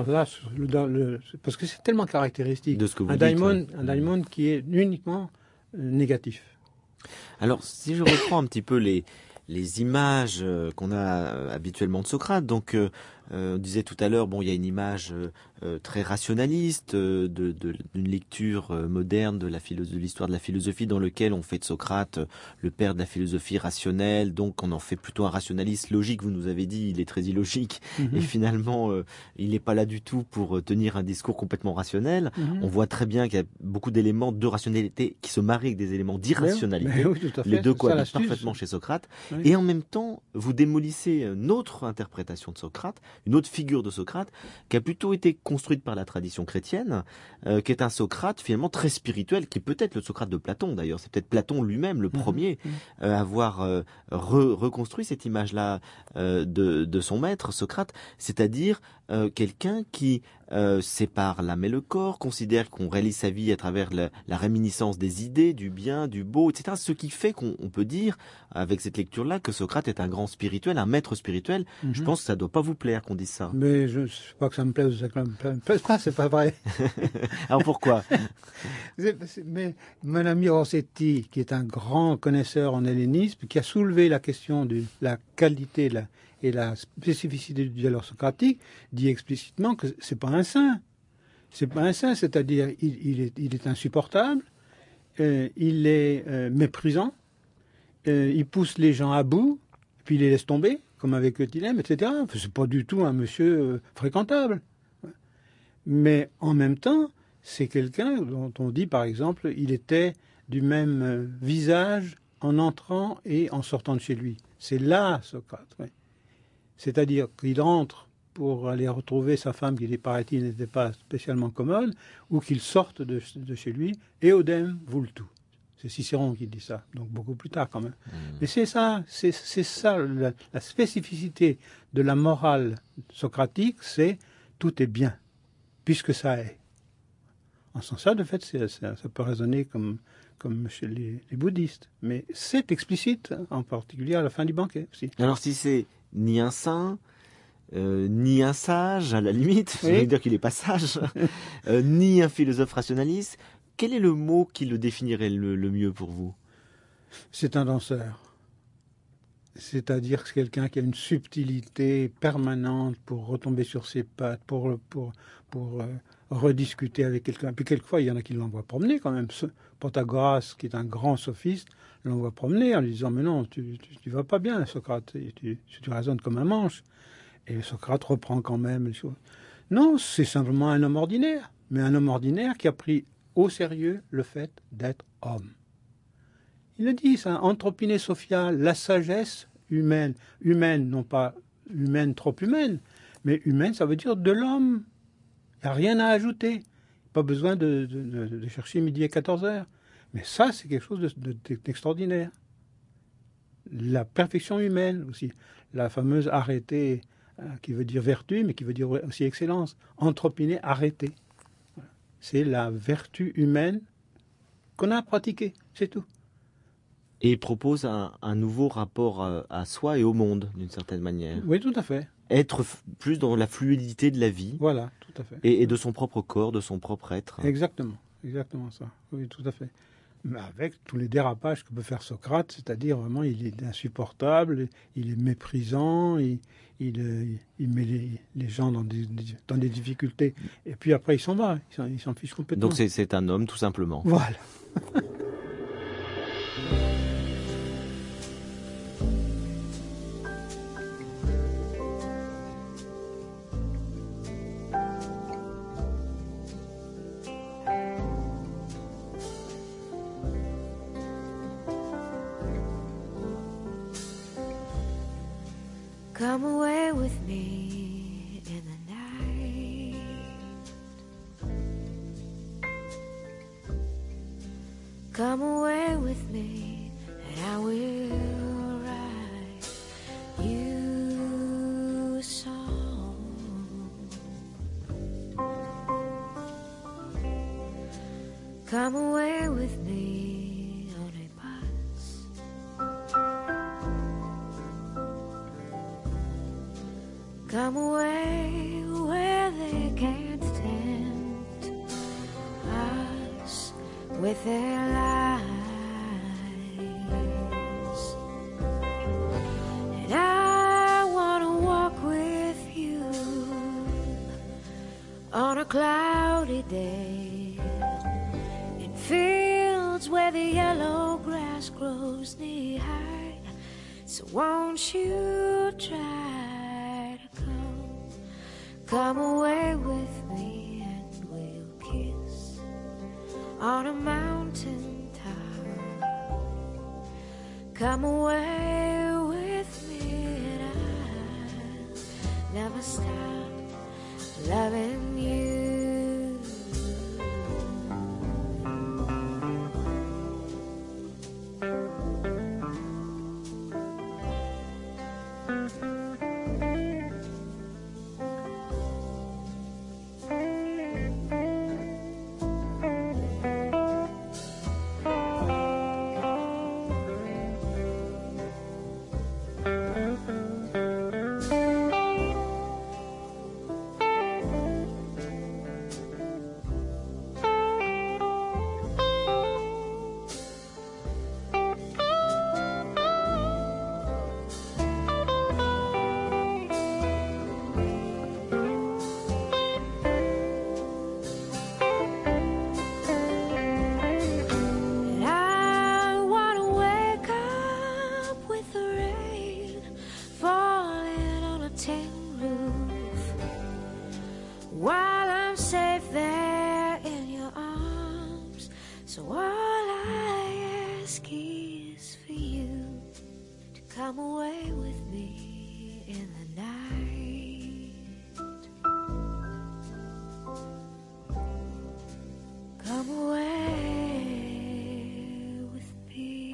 parce que c'est tellement caractéristique. De ce que vous dites, un daimon qui est uniquement négatif. Alors, si je reprends un petit peu les images qu'on a habituellement de Socrate, donc on disait tout à l'heure, il y a une image très rationaliste d'une lecture moderne de l'histoire de la philosophie dans lequel on fait de Socrate le père de la philosophie rationnelle, donc on en fait plutôt un rationaliste logique. Vous nous avez dit, il est très illogique et finalement il n'est pas là du tout pour tenir un discours complètement rationnel. On voit très bien qu'il y a beaucoup d'éléments de rationalité qui se marient avec des éléments d'irrationalité. Les deux cohabitent parfaitement chez Socrate. Oui. Et en même temps, vous démolissez une autre interprétation de Socrate, une autre figure de Socrate, qui a plutôt été construite par la tradition chrétienne, qui est un Socrate finalement très spirituel, qui est peut-être le Socrate de Platon d'ailleurs. C'est peut-être Platon lui-même le premier à avoir reconstruit cette image-là de son maître, Socrate, c'est-à-dire quelqu'un qui sépare l'âme et le corps, considère qu'on réalise sa vie à travers la réminiscence des idées, du bien, du beau, etc. Ce qui fait qu'on peut dire, avec cette lecture-là, que Socrate est un grand spirituel, un maître spirituel. Je pense que ça ne doit pas vous plaire qu'on dise ça. Mais je ne sais pas que ça me plaise ou ça me plaise pas, c'est pas vrai. Alors pourquoi? Mais mon ami Rossetti, qui est un grand connaisseur en hellénisme, qui a soulevé la question de la qualité et la spécificité du dialogue socratique, dit explicitement que c'est pas un saint. C'est pas un saint, c'est-à-dire il est insupportable, il est méprisant, il pousse les gens à bout, puis il les laisse tomber, comme avec Tilem, etc. C'est pas du tout un monsieur fréquentable. Mais en même temps, c'est quelqu'un dont on dit, par exemple, il était du même visage en entrant et en sortant de chez lui. C'est là, Socrate. Oui. C'est-à-dire qu'il entre pour aller retrouver sa femme qui, paraît-il, n'était pas spécialement commode, ou qu'il sorte de chez lui, et Eodème voule tout. C'est Cicéron qui dit ça, donc beaucoup plus tard quand même. Mais c'est ça la spécificité de la morale socratique, c'est tout est bien, puisque ça est. En ce sens-là, de fait, ça peut résonner comme chez les bouddhistes. Mais c'est explicite, en particulier à la fin du banquet aussi. Alors si c'est ni un saint, ni un sage, à la limite, Oui. je veux dire qu'il n'est pas sage, ni un philosophe rationaliste, quel est le mot qui le définirait le mieux pour vous? C'est un danseur. C'est-à-dire que c'est quelqu'un qui a une subtilité permanente pour retomber sur ses pattes, pour rediscuter avec quelqu'un. Puis quelquefois, il y en a qui l'envoient promener quand même. Protagoras, qui est un grand sophiste, l'envoie promener en lui disant « Mais non, tu vas pas bien, Socrate, tu raisonnes comme un manche. » Et Socrate reprend quand même les choses. Non, c'est simplement un homme ordinaire, mais un homme ordinaire qui a pris au sérieux le fait d'être homme. Il le dit, ça, anthropine sophia, la sagesse humaine. Humaine, non pas humaine, trop humaine, mais humaine, ça veut dire de l'homme. Il n'y a rien à ajouter. Pas besoin de chercher midi et 14 heures. Mais ça, c'est quelque chose d'extraordinaire. La perfection humaine aussi. La fameuse arrêté, qui veut dire vertu, mais qui veut dire aussi excellence. Anthropiné, arrêté. C'est la vertu humaine qu'on a pratiquée, c'est tout. Et il propose un nouveau rapport à soi et au monde, d'une certaine manière. Oui, tout à fait. Être plus dans la fluidité de la vie. Voilà, tout à fait. Et de son propre corps, de son propre être. Exactement ça. Oui, tout à fait. Mais avec tous les dérapages que peut faire Socrate, c'est-à-dire vraiment, il est insupportable, il est méprisant, il met les gens dans des difficultés. Et puis après, il s'en va, il s'en fiche complètement. Donc c'est un homme, tout simplement. Voilà. Come away with me in the night. Come away with me and I will write you a song. Come away with me on a bus. Come away where they can't tempt us with their lies. And I want to walk with you on a cloudy day in fields where the yellow grass grows knee high. So won't you try? Come away with me and we'll kiss on a mountain top. Come away with me and I'll never stop loving you. So all I ask is for you to come away with me in the night. Come away with me.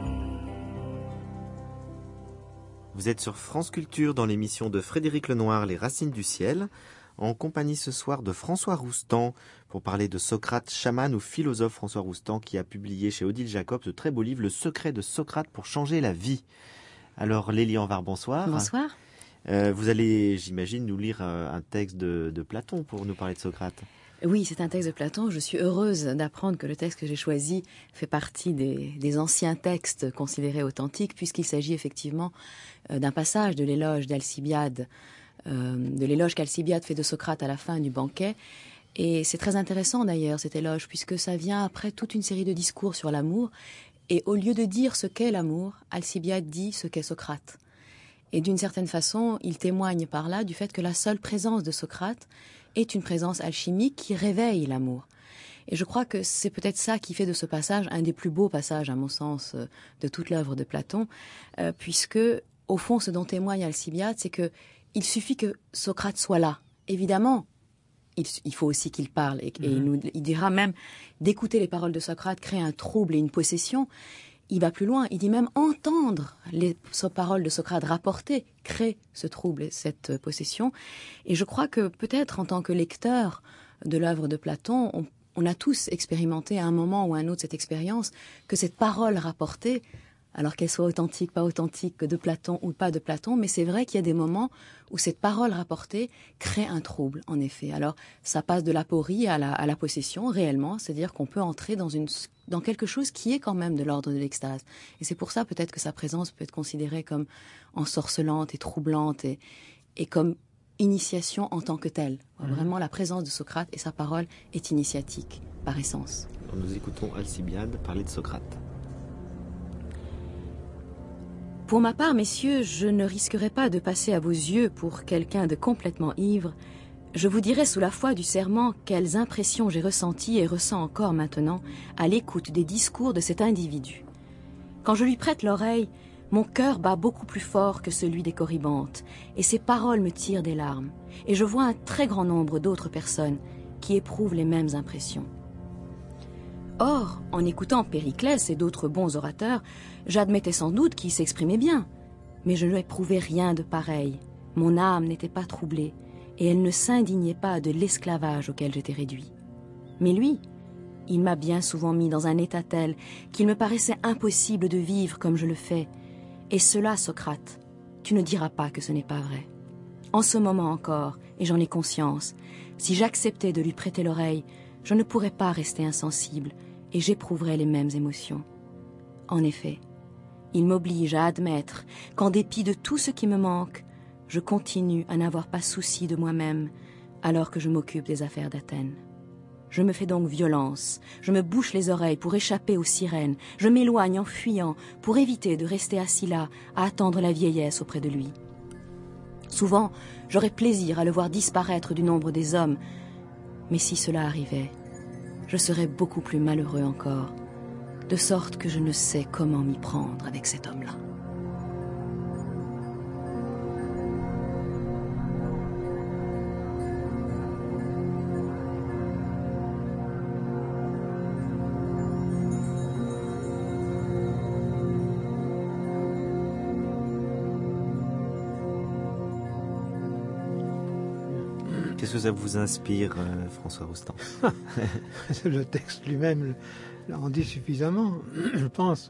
Vous êtes sur France Culture dans l'émission de Frédéric Lenoir, Les Racines du Ciel, en compagnie ce soir de François Roustan pour parler de Socrate, chaman ou philosophe. François Roustan qui a publié chez Odile Jacob ce très beau livre, Le secret de Socrate pour changer la vie. Alors Lélie Anvar, bonsoir. Bonsoir. Vous allez, j'imagine, nous lire un texte de Platon pour nous parler de Socrate. Oui, c'est un texte de Platon. Je suis heureuse d'apprendre que le texte que j'ai choisi fait partie des anciens textes considérés authentiques, puisqu'il s'agit effectivement d'un passage de l'éloge d'Alcibiade, de l'éloge qu'Alcibiade fait de Socrate à la fin du banquet. Et c'est très intéressant d'ailleurs cet éloge, puisque ça vient après toute une série de discours sur l'amour. Et au lieu de dire ce qu'est l'amour, Alcibiade dit ce qu'est Socrate. Et d'une certaine façon, il témoigne par là du fait que la seule présence de Socrate est une présence alchimique qui réveille l'amour. Et je crois que c'est peut-être ça qui fait de ce passage un des plus beaux passages, à mon sens, de toute l'œuvre de Platon, puisque, au fond, ce dont témoigne Alcibiade, c'est que il suffit que Socrate soit là. Évidemment, il faut aussi qu'il parle, et il dira même d'écouter les paroles de Socrate crée un trouble et une possession. Il va plus loin, il dit même entendre les paroles de Socrate rapportées crée ce trouble et cette possession. Et je crois que peut-être en tant que lecteur de l'œuvre de Platon, on a tous expérimenté à un moment ou à un autre cette expérience que cette parole rapportée, alors qu'elle soit authentique, pas authentique, de Platon ou pas de Platon, mais c'est vrai qu'il y a des moments où cette parole rapportée crée un trouble, en effet. Alors, ça passe de l'aporie à la possession, réellement, c'est-à-dire qu'on peut entrer dans quelque chose qui est quand même de l'ordre de l'extase. Et c'est pour ça, peut-être, que sa présence peut être considérée comme ensorcelante et troublante et comme initiation en tant que telle. Vraiment, la présence de Socrate et sa parole est initiatique, par essence. Nous écoutons Alcibiade parler de Socrate. Pour ma part, messieurs, je ne risquerai pas de passer à vos yeux pour quelqu'un de complètement ivre. Je vous dirai sous la foi du serment quelles impressions j'ai ressenties et ressens encore maintenant à l'écoute des discours de cet individu. Quand je lui prête l'oreille, mon cœur bat beaucoup plus fort que celui des Corybantes, et ses paroles me tirent des larmes, et je vois un très grand nombre d'autres personnes qui éprouvent les mêmes impressions. Or, en écoutant Périclès et d'autres bons orateurs, j'admettais sans doute qu'ils s'exprimaient bien, mais je n'éprouvais rien de pareil. Mon âme n'était pas troublée, et elle ne s'indignait pas de l'esclavage auquel j'étais réduit. Mais lui, il m'a bien souvent mis dans un état tel qu'il me paraissait impossible de vivre comme je le fais. Et cela, Socrate, tu ne diras pas que ce n'est pas vrai. En ce moment encore, et j'en ai conscience, si j'acceptais de lui prêter l'oreille, je ne pourrais pas rester insensible, et j'éprouverais les mêmes émotions. En effet, il m'oblige à admettre qu'en dépit de tout ce qui me manque, je continue à n'avoir pas souci de moi-même alors que je m'occupe des affaires d'Athènes. Je me fais donc violence, je me bouche les oreilles pour échapper aux sirènes, je m'éloigne en fuyant pour éviter de rester assis là à attendre la vieillesse auprès de lui. Souvent, j'aurais plaisir à le voir disparaître du nombre des hommes, mais si cela arrivait, je serais beaucoup plus malheureux encore, de sorte que je ne sais comment m'y prendre avec cet homme-là. Qu'est-ce que ça vous inspire, François Roustan? Le texte lui-même en dit suffisamment, je pense.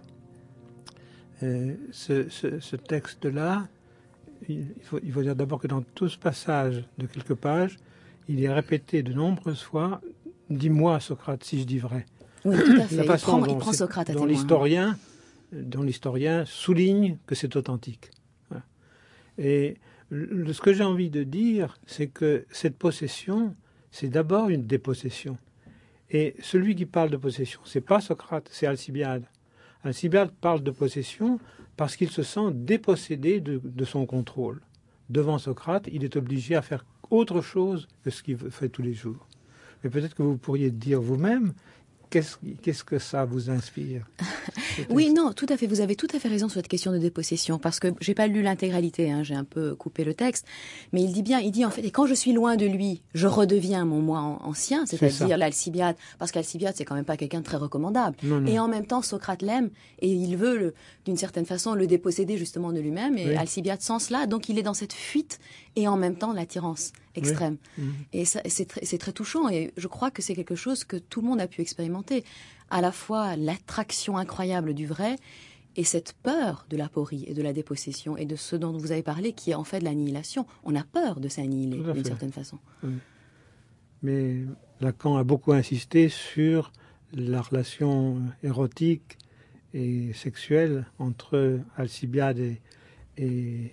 Ce texte-là, il faut dire d'abord que dans tout ce passage de quelques pages, il est répété de nombreuses fois « Dis-moi, Socrate, si je dis vrai ». Oui, tout à fait. La façon il prend Socrate à dont l'historien souligne que c'est authentique. Voilà. Et ce que j'ai envie de dire, c'est que cette possession, c'est d'abord une dépossession. Et celui qui parle de possession, c'est pas Socrate, c'est Alcibiade. Alcibiade parle de possession parce qu'il se sent dépossédé de son contrôle. Devant Socrate, il est obligé à faire autre chose que ce qu'il fait tous les jours. Mais peut-être que vous pourriez dire vous-même, qu'est-ce que ça vous inspire? Oui, non, tout à fait. Vous avez tout à fait raison sur cette question de dépossession, parce que j'ai pas lu l'intégralité, j'ai un peu coupé le texte, mais il dit en fait, et quand je suis loin de lui, je redeviens mon moi ancien, c'est-à-dire l'Alcibiade, parce qu'Alcibiade, c'est quand même pas quelqu'un de très recommandable. Non. Et en même temps, Socrate l'aime, et il veut, d'une certaine façon, le déposséder justement de lui-même, et Alcibiade sans cela, donc il est dans cette fuite, et en même temps, l'attirance extrême. Et ça, c'est très touchant, et je crois que c'est quelque chose que tout le monde a pu expérimenter. À la fois l'attraction incroyable du vrai et cette peur de l'aporie et de la dépossession et de ce dont vous avez parlé qui est en fait de l'annihilation. On a peur de s'annihiler d'une certaine façon. Oui. Mais Lacan a beaucoup insisté sur la relation érotique et sexuelle entre Alcibiade et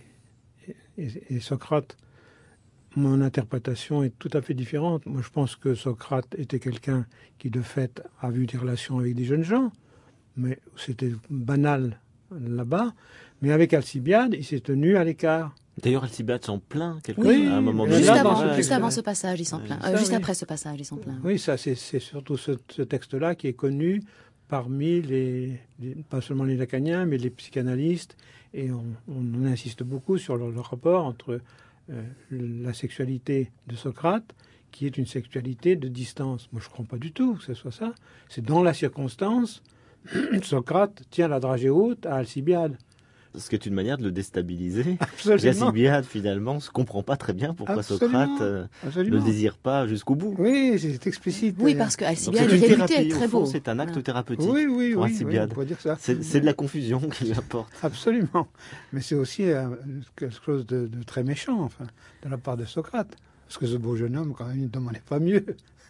Socrate. Mon interprétation est tout à fait différente. Moi, je pense que Socrate était quelqu'un qui, de fait, a eu des relations avec des jeunes gens, mais c'était banal là-bas. Mais avec Alcibiade, il s'est tenu à l'écart. D'ailleurs, Alcibiade s'en plaint à un moment donné. Juste avant ce passage, il s'en plaint. Juste après ce passage, il s'en plaint. Oui, ça, c'est surtout ce texte-là qui est connu parmi pas seulement les lacaniens, mais les psychanalystes. Et on insiste beaucoup sur le rapport entre la sexualité de Socrate, qui est une sexualité de distance. Moi, je ne crois pas du tout que ce soit ça. C'est dans la circonstance, Socrate tient la dragée haute à Alcibiade. Ce qui est une manière de le déstabiliser. Absolument. Alcibiade, finalement, ne se comprend pas très bien pourquoi Socrate ne le désire pas jusqu'au bout. Oui, c'est explicite. Oui, parce que Alcibiade est réputé très beau. C'est un acte thérapeutique pour Alcibiade. On pourrait dire ça. C'est de la confusion qu'il lui apporte. Absolument. Mais c'est aussi quelque chose de très méchant, enfin, de la part de Socrate. Parce que ce beau jeune homme, quand même, il ne demandait pas mieux.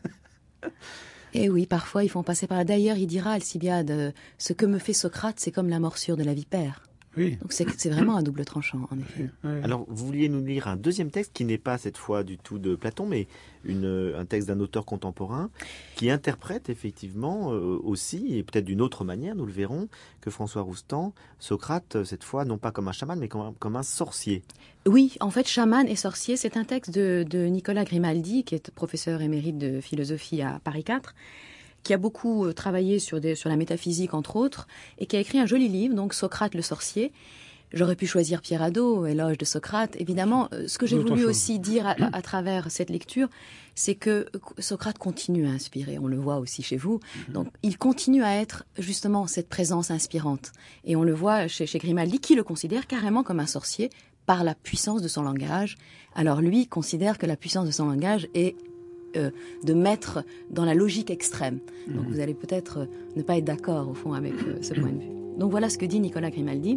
Et oui, parfois, ils font passer par là. D'ailleurs, il dira, Alcibiade, ce que me fait Socrate, c'est comme la morsure de la vipère. Oui. Donc c'est vraiment un double tranchant, en effet. Oui. Alors, vous vouliez nous lire un deuxième texte qui n'est pas cette fois du tout de Platon, mais un texte d'un auteur contemporain qui interprète effectivement aussi, et peut-être d'une autre manière, nous le verrons, que François Roustan, Socrate, cette fois, non pas comme un chaman, mais comme un sorcier. Oui, en fait, chaman et sorcier, c'est un texte de Nicolas Grimaldi, qui est professeur émérite de philosophie à Paris 4, qui a beaucoup travaillé sur la métaphysique, entre autres, et qui a écrit un joli livre, donc Socrate le sorcier. J'aurais pu choisir Pierre Hadot, Éloge de Socrate. Évidemment, ce que j'ai voulu aussi dire à travers cette lecture, c'est que Socrate continue à inspirer. On le voit aussi chez vous. Donc, il continue à être justement cette présence inspirante. Et on le voit chez Grimaldi, qui le considère carrément comme un sorcier par la puissance de son langage. Alors lui considère que la puissance de son langage est de mettre dans la logique extrême. Donc vous allez peut-être ne pas être d'accord au fond avec ce point de vue. Donc voilà ce que dit Nicolas Grimaldi.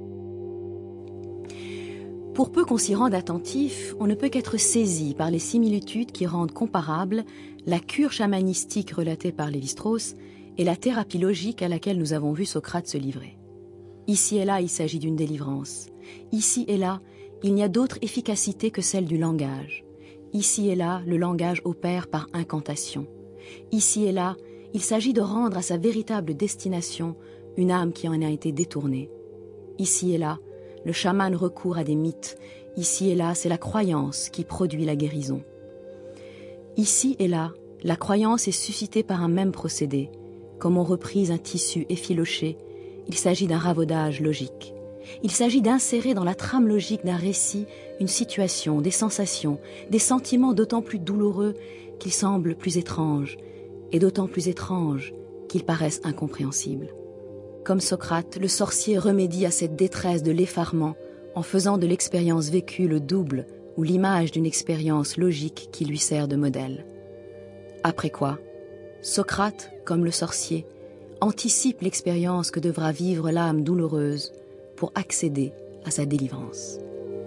Pour peu qu'on s'y rende attentif, on ne peut qu'être saisi par les similitudes qui rendent comparables la cure chamanistique relatée par Lévi-Strauss et la thérapie logique à laquelle nous avons vu Socrate se livrer. Ici et là, il s'agit d'une délivrance. Ici et là, il n'y a d'autre efficacité que celle du langage. Ici et là, le langage opère par incantation. Ici et là, il s'agit de rendre à sa véritable destination une âme qui en a été détournée. Ici et là, le chaman recourt à des mythes. Ici et là, c'est la croyance qui produit la guérison. Ici et là, la croyance est suscitée par un même procédé. Comme on reprise un tissu effiloché, il s'agit d'un ravaudage logique. Il s'agit d'insérer dans la trame logique d'un récit une situation, des sensations, des sentiments d'autant plus douloureux qu'ils semblent plus étranges, et d'autant plus étranges qu'ils paraissent incompréhensibles. Comme Socrate, le sorcier remédie à cette détresse de l'effarement en faisant de l'expérience vécue le double ou l'image d'une expérience logique qui lui sert de modèle. Après quoi, Socrate, comme le sorcier, anticipe l'expérience que devra vivre l'âme douloureuse pour accéder à sa délivrance.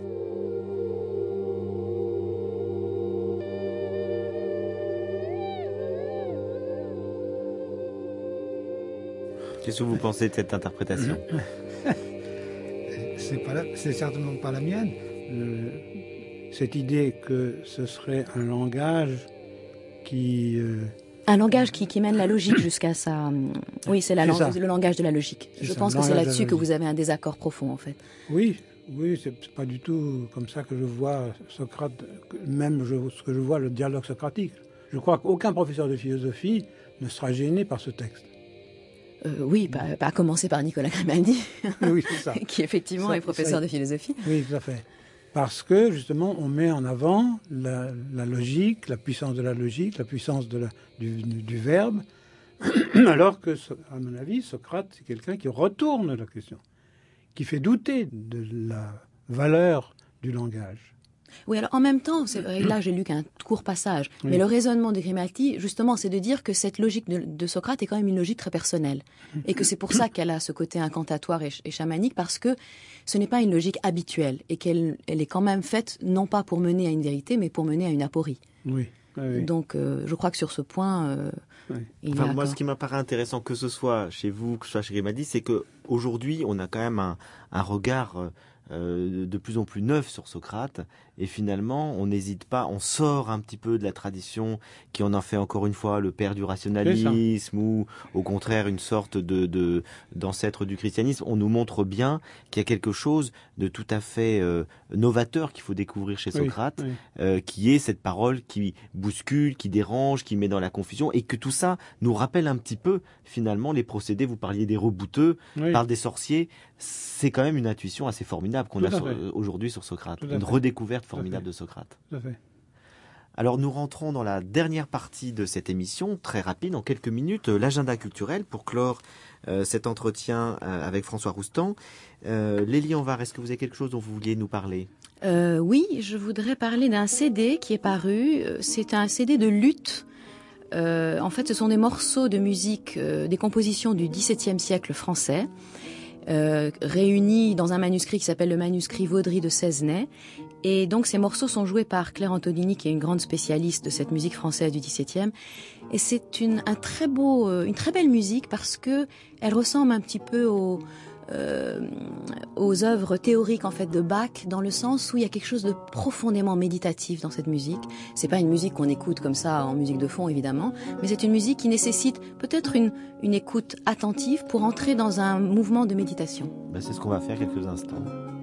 Qu'est-ce que vous pensez de cette interprétation? C'est certainement pas la mienne. Cette idée que ce serait un langage qui... Un langage qui mène la logique jusqu'à sa... Oui, c'est le langage de la logique. Je pense que c'est là-dessus que vous avez un désaccord profond, en fait. Oui, c'est pas du tout comme ça que je vois Socrate, même ce que je vois le dialogue socratique. Je crois qu'aucun professeur de philosophie ne sera gêné par ce texte. Oui, à commencer par Nicolas Grimaldi, Oui, c'est ça. qui effectivement est professeur de philosophie. Oui, tout à fait. Parce que, justement, on met en avant la logique, la puissance de la logique, la puissance du verbe, alors que, à mon avis, Socrate, c'est quelqu'un qui retourne la question, qui fait douter de la valeur du langage. Oui, alors en même temps, c'est vrai, là j'ai lu qu'un court passage, Oui. mais le raisonnement de Grimaldi, justement, c'est de dire que cette logique de Socrate est quand même une logique très personnelle, et que c'est pour ça qu'elle a ce côté incantatoire et chamanique, parce que ce n'est pas une logique habituelle, et qu'elle est quand même faite non pas pour mener à une vérité, mais pour mener à une aporie. Oui. Oui. Donc je crois que sur ce point, il y a Moi, ce qui m'apparaît intéressant, que ce soit chez vous, que ce soit chez Grimaldi, c'est qu'aujourd'hui, on a quand même un regard de plus en plus neuf sur Socrate, et finalement on n'hésite pas, on sort un petit peu de la tradition qui en a fait encore une fois le père du rationalisme ou au contraire une sorte d'ancêtre du christianisme. On nous montre bien qu'il y a quelque chose de tout à fait novateur qu'il faut découvrir chez Socrate, qui est cette parole qui bouscule, qui dérange, qui met dans la confusion, et que tout ça nous rappelle un petit peu finalement les procédés. Vous parliez des rebouteux, par des sorciers. C'est quand même une intuition assez formidable qu'on a aujourd'hui sur Socrate, une redécouverte formidable de Socrate. Tout à fait. Alors nous rentrons dans la dernière partie de cette émission, très rapide, en quelques minutes, l'agenda culturel pour clore cet entretien avec François Roustan. Lélie Anvar, est-ce que vous avez quelque chose dont vous vouliez nous parler ? Oui, je voudrais parler d'un CD qui est paru. C'est un CD de luth. En fait, ce sont des morceaux de musique, des compositions du XVIIe siècle français, réunis dans un manuscrit qui s'appelle le manuscrit Vaudry de Sezenay. Et donc ces morceaux sont joués par Claire Antonini, qui est une grande spécialiste de cette musique française du XVIIe. Et c'est une très belle musique parce que elle ressemble un petit peu aux œuvres théoriques en fait de Bach, dans le sens où il y a quelque chose de profondément méditatif dans cette musique. C'est pas une musique qu'on écoute comme ça en musique de fond évidemment, mais c'est une musique qui nécessite peut-être une écoute attentive pour entrer dans un mouvement de méditation. C'est ce qu'on va faire quelques instants.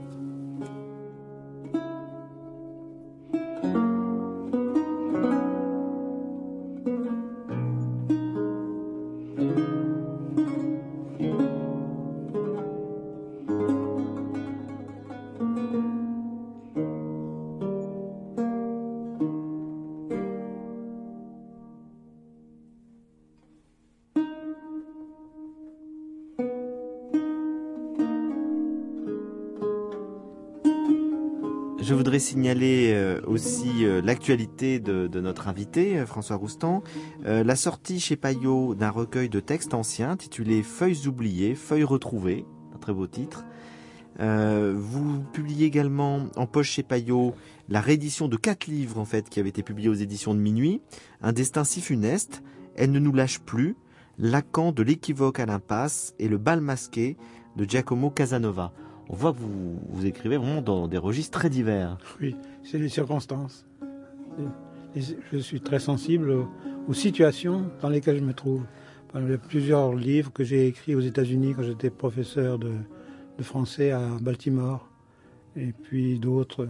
Je voudrais signaler aussi l'actualité de notre invité, François Roustan. La sortie chez Payot d'un recueil de textes anciens intitulé Feuilles oubliées, feuilles retrouvées, un très beau titre. Vous publiez également en poche chez Payot la réédition de 4 livres en fait qui avaient été publiés aux éditions de Minuit. Un destin si funeste, Elle ne nous lâche plus, Lacan de l'équivoque à l'impasse et Le bal masqué de Giacomo Casanova. On voit que vous écrivez vraiment dans des registres très divers. Oui, c'est les circonstances. Et je suis très sensible aux situations dans lesquelles je me trouve. Il y a plusieurs livres que j'ai écrits aux États-Unis quand j'étais professeur de français à Baltimore, et puis d'autres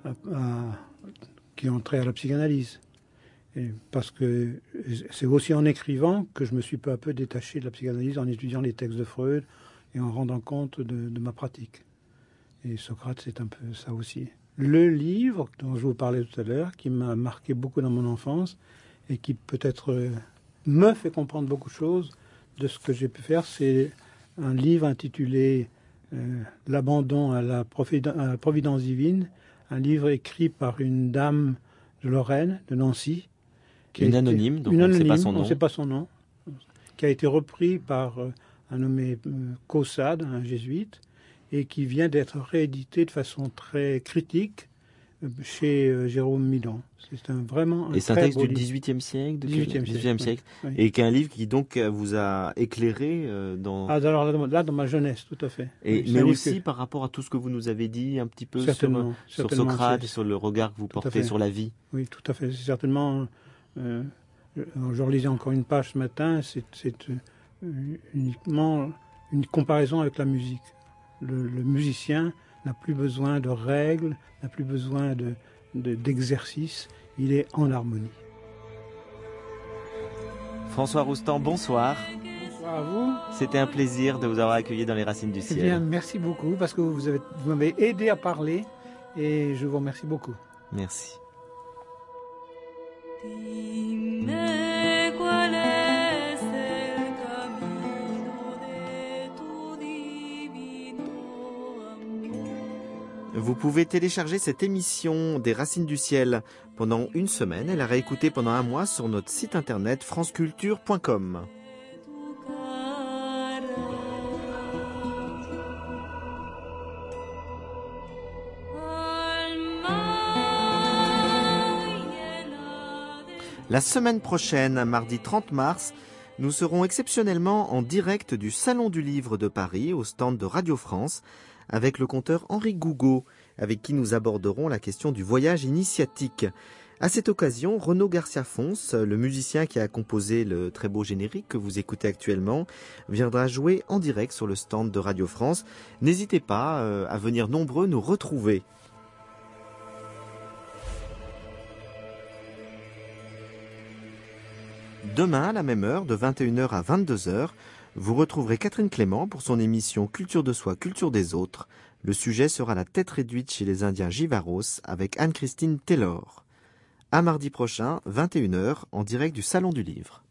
qui ont trait à la psychanalyse. Et parce que c'est aussi en écrivant que je me suis peu à peu détaché de la psychanalyse, en étudiant les textes de Freud et en rendant compte de ma pratique. Et Socrate, c'est un peu ça aussi. Le livre dont je vous parlais tout à l'heure, qui m'a marqué beaucoup dans mon enfance et qui peut-être me fait comprendre beaucoup de choses de ce que j'ai pu faire, c'est un livre intitulé L'abandon à la providence divine, un livre écrit par une dame de Lorraine, de Nancy. Une anonyme, donc on ne sait pas son nom. On ne sait pas son nom, qui a été repris par un nommé Caussade, un jésuite, et qui vient d'être réédité de façon très critique chez Jérôme Milon. C'est vraiment un et c'est un très texte beau du livre. XVIIIe siècle, XVIIIe siècle. Oui. Et qui est un livre qui donc vous a éclairé dans... Alors là, dans ma jeunesse, tout à fait. Et, mais aussi par rapport à tout ce que vous nous avez dit un petit peu sur Socrate et sur le regard que vous portez sur la vie. Oui, tout à fait. C'est certainement... je relisais encore une page ce matin, c'est uniquement une comparaison avec la musique. Le musicien n'a plus besoin de règles, n'a plus besoin d'exercice, il est en harmonie. François Roustan, bonsoir. Bonsoir à vous. C'était un plaisir de vous avoir accueilli dans les Racines du Eh Ciel. bien, merci beaucoup parce que vous m'avez aidé à parler et je vous remercie beaucoup. Merci. Vous pouvez télécharger cette émission des Racines du Ciel pendant une semaine et la réécouter pendant un mois sur notre site internet franceculture.com. La semaine prochaine, mardi 30 mars, nous serons exceptionnellement en direct du Salon du Livre de Paris au stand de Radio France avec le conteur Henri Gougaud, avec qui nous aborderons la question du voyage initiatique. À cette occasion, Renaud Garcia-Fons, le musicien qui a composé le très beau générique que vous écoutez actuellement, viendra jouer en direct sur le stand de Radio France. N'hésitez pas à venir nombreux nous retrouver. Demain, à la même heure, de 21h à 22h, vous retrouverez Catherine Clément pour son émission Culture de soi, culture des autres. Le sujet sera la tête réduite chez les Indiens Jivaros avec Anne-Christine Taylor. À mardi prochain, 21h, en direct du Salon du Livre.